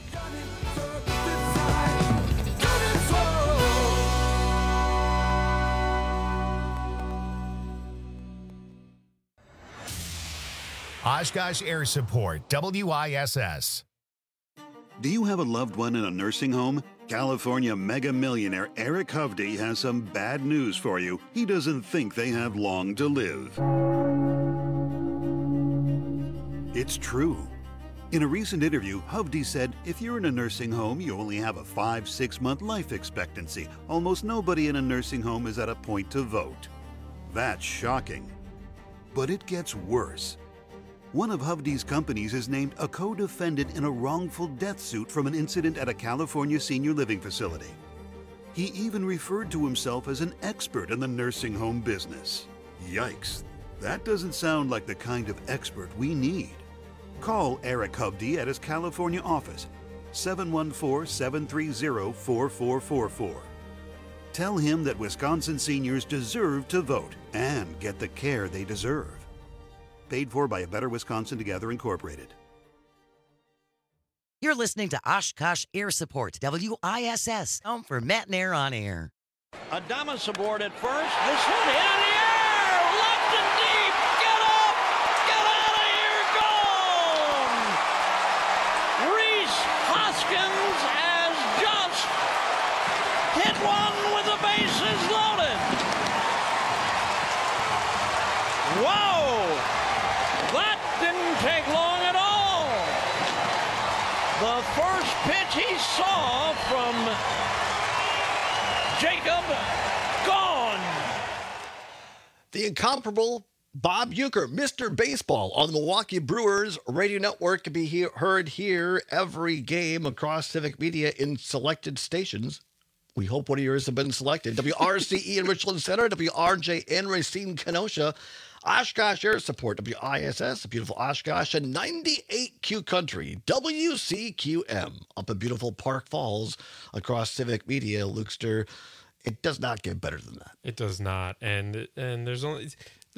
Oshkosh Air Support, W I S S. Do you have a loved one in a nursing home? California mega millionaire Eric Hovde has some bad news for you. He doesn't think they have long to live. It's true. In a recent interview, Hovde said, if you're in a nursing home, you only have a five, six month life expectancy. Almost nobody in a nursing home is at a point to vote. That's shocking. But it gets worse. One of Hovde's companies is named a co-defendant in a wrongful death suit from an incident at a California senior living facility. He even referred to himself as an expert in the nursing home business. Yikes, that doesn't sound like the kind of expert we need. Call Eric Hovde at his California office, seven one four, seven three zero, four four four four. Tell him that Wisconsin seniors deserve to vote and get the care they deserve. Paid for by A Better Wisconsin Together Incorporated. You're listening to Oshkosh Air Support, W I S S, home for Matt and Air on air. Adamas aboard at first. This one in the air, left and deep. Get up, get out of here, gone. Reese Hoskins has just hit one with the bases loaded. Wow. That didn't take long at all. The first pitch he saw from Jacob, gone. The incomparable Bob Uecker, Mister Baseball, on the Milwaukee Brewers Radio Network, can be he- heard here every game across Civic Media in selected stations. We hope one of yours have been selected. W R C E in Richland Center, W R J in Racine, Kenosha, Oshkosh Air Support, W I S S, beautiful Oshkosh, and ninety-eight Q Country, W C Q M, up in beautiful Park Falls across Civic Media, Lukester. It does not get better than that. It does not. And and there's only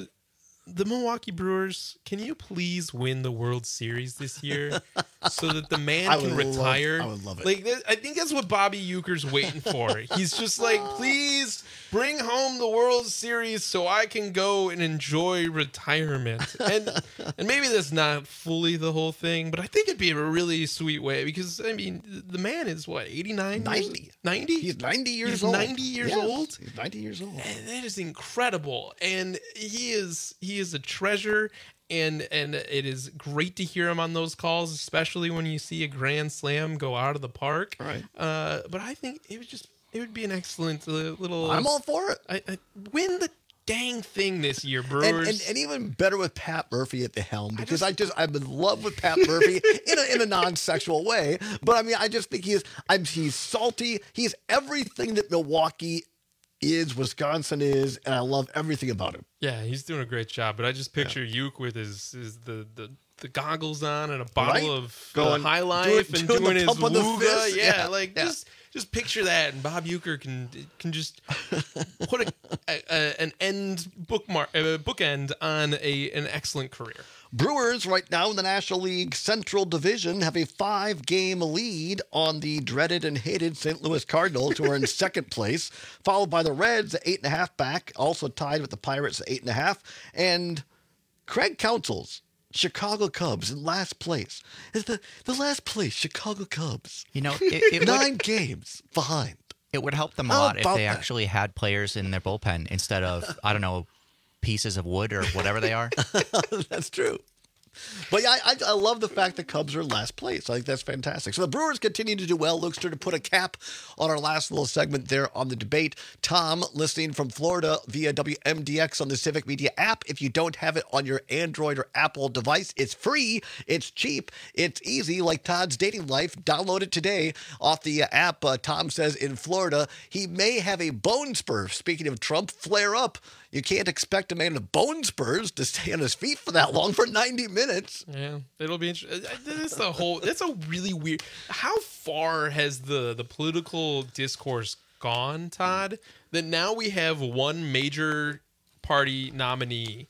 the Milwaukee Brewers, can you please win the World Series this year so that the man I can would retire? Love, I would love it. Like, I think that's what Bobby Uecker's waiting for. He's just like, please bring home the World Series so I can go and enjoy retirement. And and maybe that's not fully the whole thing, but I think it'd be a really sweet way because, I mean, the man is what, eighty-nine? ninety. ninety? He's ninety years He's old. ninety years Yes, old? He's ninety years old. And that is incredible. And he is he is a treasure, and and it is great to hear him on those calls, especially when you see a grand slam go out of the park. Right. Uh, but I think it would just it would be an excellent little. I'm all for it. I, I, win the dang thing this year, And, Brewers. and, and even better with Pat Murphy at the helm, because I just, I just I'm in love with Pat Murphy in a, in a non-sexual way. But I mean, I just think he's I'm he's salty. He's everything that Milwaukee is, Wisconsin is, and I love everything about him. Yeah, he's doing a great job. But I just picture yeah. Uke with his, his the, the the goggles on and a bottle right? of Going, uh, High Life doing, and doing, doing, the his pump Luga. fist. Yeah, yeah, like yeah. just just picture that, and Bob Uecker can can just put a, a, a an end bookmark a bookend on a an excellent career. Brewers right now in the National League Central Division have a five-game lead on the dreaded and hated Saint Louis Cardinals, who are in second place, followed by the Reds at eight and a half back, also tied with the Pirates at eight and a half, and Craig Counsell's Chicago Cubs in last place. Is the the last place Chicago Cubs? You know, it, it nine would, games behind. It would help them a How lot if about they that? actually had players in their bullpen instead of I don't know pieces of wood or whatever they are. That's true. But yeah, I, I love the fact that Cubs are in last place. I think that's fantastic. So the Brewers continue to do well. Lookster, to put a cap on our last little segment there on the debate. Tom, listening from Florida via W M D X on the Civic Media app. If you don't have it on your Android or Apple device, it's free, it's cheap, it's easy, like Todd's dating life. Download it today off the uh, app. Uh, Tom says in Florida, he may have a bone spur. Speaking of Trump, flare up. You can't expect a man with bone spurs to stay on his feet for that long, for ninety minutes. Yeah, it'll be interesting. That's the whole. That's a really weird. How far has the the political discourse gone, Todd? That now we have one major party nominee,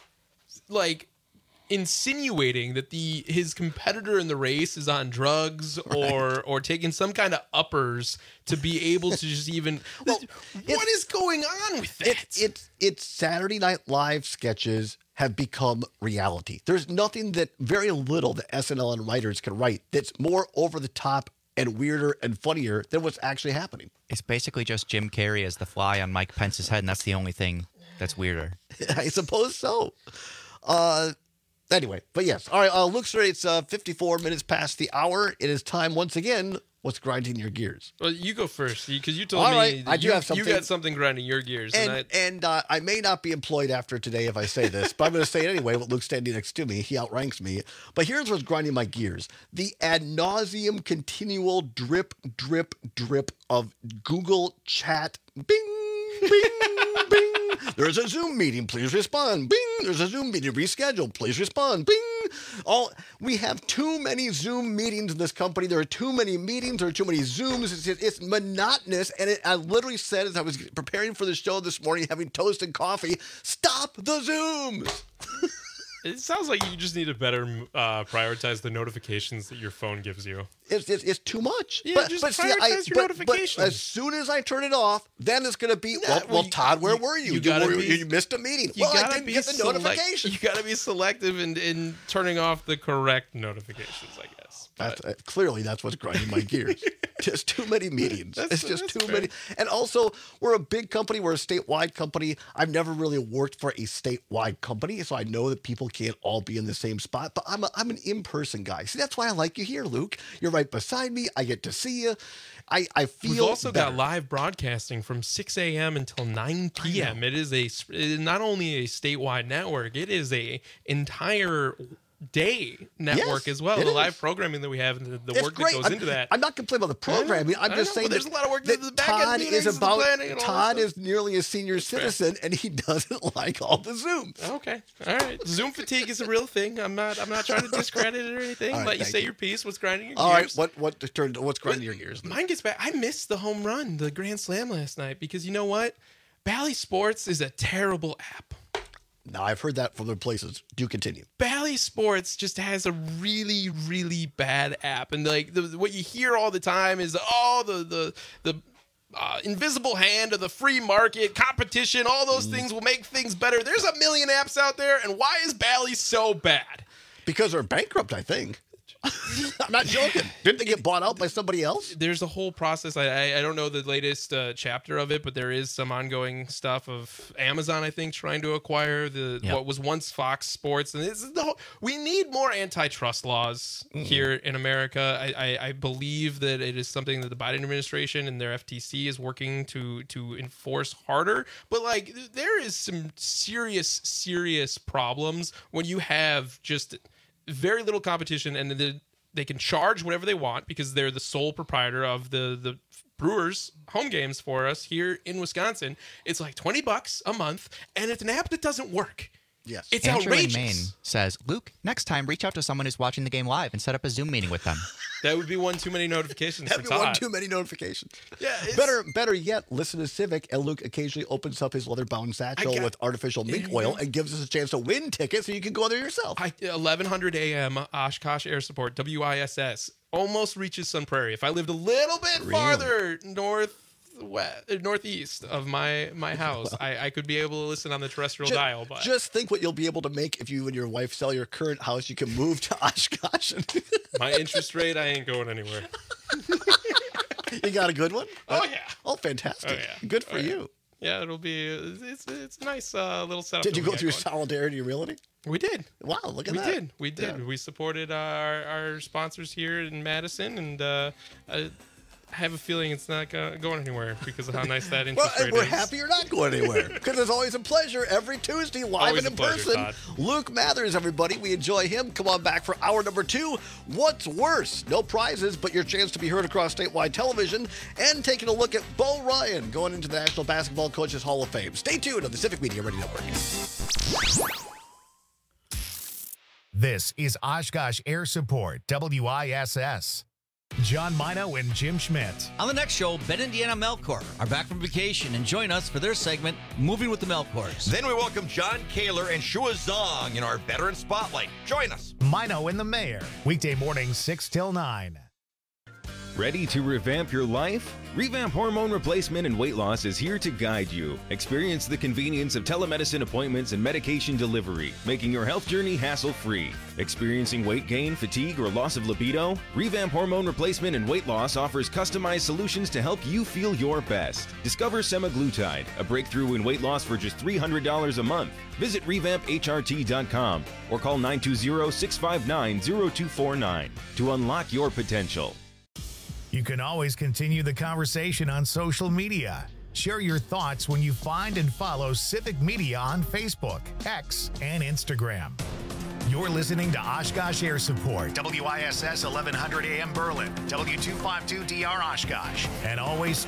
like, insinuating that the his competitor in the race is on drugs or right. or taking some kind of uppers to be able to just even well, what is going on with that? It's it's it's Saturday Night Live sketches have become reality. There's nothing that, very little that S N L and writers can write that's more over the top and weirder and funnier than what's actually happening. It's basically just Jim Carrey as the fly on Mike Pence's head, and that's the only thing that's weirder. I suppose so. Uh, anyway, but yes. All right, uh, Luke Stray, it's uh, fifty-four minutes past the hour. It is time once again. What's grinding your gears? Well, you go first because you told All me right, that I do you, have something. you got something grinding your gears. And And, I, and uh, I may not be employed after today if I say this, but I'm going to say it anyway. With Luke standing next to me, he outranks me. But here's what's grinding my gears: the ad nauseum, continual drip, drip, drip of Google Chat. Bing, bing, bing. There's a Zoom meeting. Please respond. Bing. There's a Zoom meeting. Rescheduled. Please respond. Bing. All we have too many Zoom meetings in this company. There are too many meetings. There are too many Zooms. It's, it's monotonous. And it, I literally said as I was preparing for the show this morning, having toast and coffee, stop the Zooms. it sounds like you just need to better uh, prioritize the notifications that your phone gives you. It's, it's, it's too much. Yeah, but, just but see, prioritize I, your but, notifications. But as soon as I turn it off, then it's going to be, well, well, well, you- Todd, where you- were you? you gotta were, be- you missed a meeting. You Well, I gotta didn't be get the select- notification. You gotta be selective in, in turning off the correct notifications, I guess. That's, uh, clearly, that's what's grinding my gears. Just too many meetings. That's- it's just that's too fair. many. And also, we're a big company. We're a statewide company. I've never really worked for a statewide company, so I know that people can't all be in the same spot. But I'm a, I'm an in-person guy. See, that's why I like you here, Luke. You're right beside me. I get to see you. I, I feel We've also better. got live broadcasting from six a.m. until nine p.m. It is a it is not only a statewide network, it is a entire day network Yes, as well. it The is. live programming that we have and the, the It's work great. that goes I'm, into that. I'm not complaining about the programming. I'm I just know, saying but there's that, a lot of work that that the back-end Todd meetings is and the about. planning and all that Todd stuff. is nearly a senior citizen, and he doesn't like all the Zooms. Okay, all right. Zoom fatigue is a real thing. I'm not. I'm not trying to discredit it or anything. All right, Let you thank say you. your piece. What's grinding your All right, gears? what what turned what's grinding your gears? Mine gets back. I missed the home run, the grand slam last night because you know what? Bally Sports is a terrible app. Now I've heard that from other places. Do continue. Bally Sports just has a really, really bad app, and like the, what you hear all the time is, oh, the the the uh, invisible hand of the free market competition. All those things will make things better. There's a million apps out there, and why is Bally so bad? Because they're bankrupt, I think. I'm not joking. Didn't they get bought out by somebody else? There's a whole process. I I, I don't know the latest uh, chapter of it, but there is some ongoing stuff of Amazon, I think, trying to acquire the Yep. what was once Fox Sports, and this is the whole, we need more antitrust laws here in America. I, I I believe that it is something that the Biden administration and their F T C is working to to enforce harder. But like, there is some serious serious problems when you have just very little competition, and the, they can charge whatever they want because they're the sole proprietor of the the Brewers home games for us here in Wisconsin. It's like twenty bucks a month, and it's an app that doesn't work. Yes, it's Andrew in outrageous. Maine says, Luke, next time reach out to someone who's watching the game live and set up a Zoom meeting with them. That would be one too many notifications. That'd for be one Todd. too many notifications. Yeah, it's- better, better yet, listen to Civic, and Luke occasionally opens up his leather-bound satchel got- with artificial mink Yeah, oil yeah. and gives us a chance to win tickets, so you can go there yourself. I, eleven hundred A M Oshkosh Air Support, W I S S, almost reaches Sun Prairie. If I lived a little bit Really? farther north, west, northeast of my my house, I, I could be able to listen on the terrestrial Ju- dial. But Just think what you'll be able to make if you and your wife sell your current house. You can move to Oshkosh. and- my interest rate, I ain't going anywhere. You got a good one? Oh yeah. Oh, fantastic. Oh, yeah. Good for Oh, yeah. you. Yeah, it'll be it's it's a nice uh, little setup. Did that you we go got through going. Solidarity Realty? We did. Wow, look at we that. did. We did. Yeah. We supported uh, our our sponsors here in Madison, and uh, I have a feeling it's not go- going anywhere because of how nice that Well, interest and rate we're is. happy you're not going anywhere because it's always a pleasure every Tuesday, live Always and in a pleasure, person. Todd. Luke Mathers, everybody. We enjoy him. Come on back for hour number two. What's worse? No prizes, but your chance to be heard across statewide television and taking a look at Bo Ryan going into the National Basketball Coaches Hall of Fame. Stay tuned on the Civic Media Radio Network. This is Oshkosh Air Support, W I S S. John Mino and Jim Schmidt. On the next show, Ben Indiana Melkor are back from vacation and join us for their segment, Moving with the Melkors. Then we welcome John Kaler and Shua Zong in our Veteran Spotlight. Join us. Mino and the Mayor, weekday mornings six till nine. Ready to revamp your life? Revamp Hormone Replacement and Weight Loss is here to guide you. Experience the convenience of telemedicine appointments and medication delivery, making your health journey hassle-free. Experiencing weight gain, fatigue, or loss of libido? Revamp Hormone Replacement and Weight Loss offers customized solutions to help you feel your best. Discover semaglutide, a breakthrough in weight loss for just three hundred dollars a month. Visit revamp H R T dot com or call nine two zero, six five nine, zero two four nine to unlock your potential. You can always continue the conversation on social media. Share your thoughts when you find and follow Civic Media on Facebook, X, and Instagram. You're listening to Oshkosh Air Support, W I S S eleven hundred A M Berlin, W two fifty-two D R Oshkosh, and always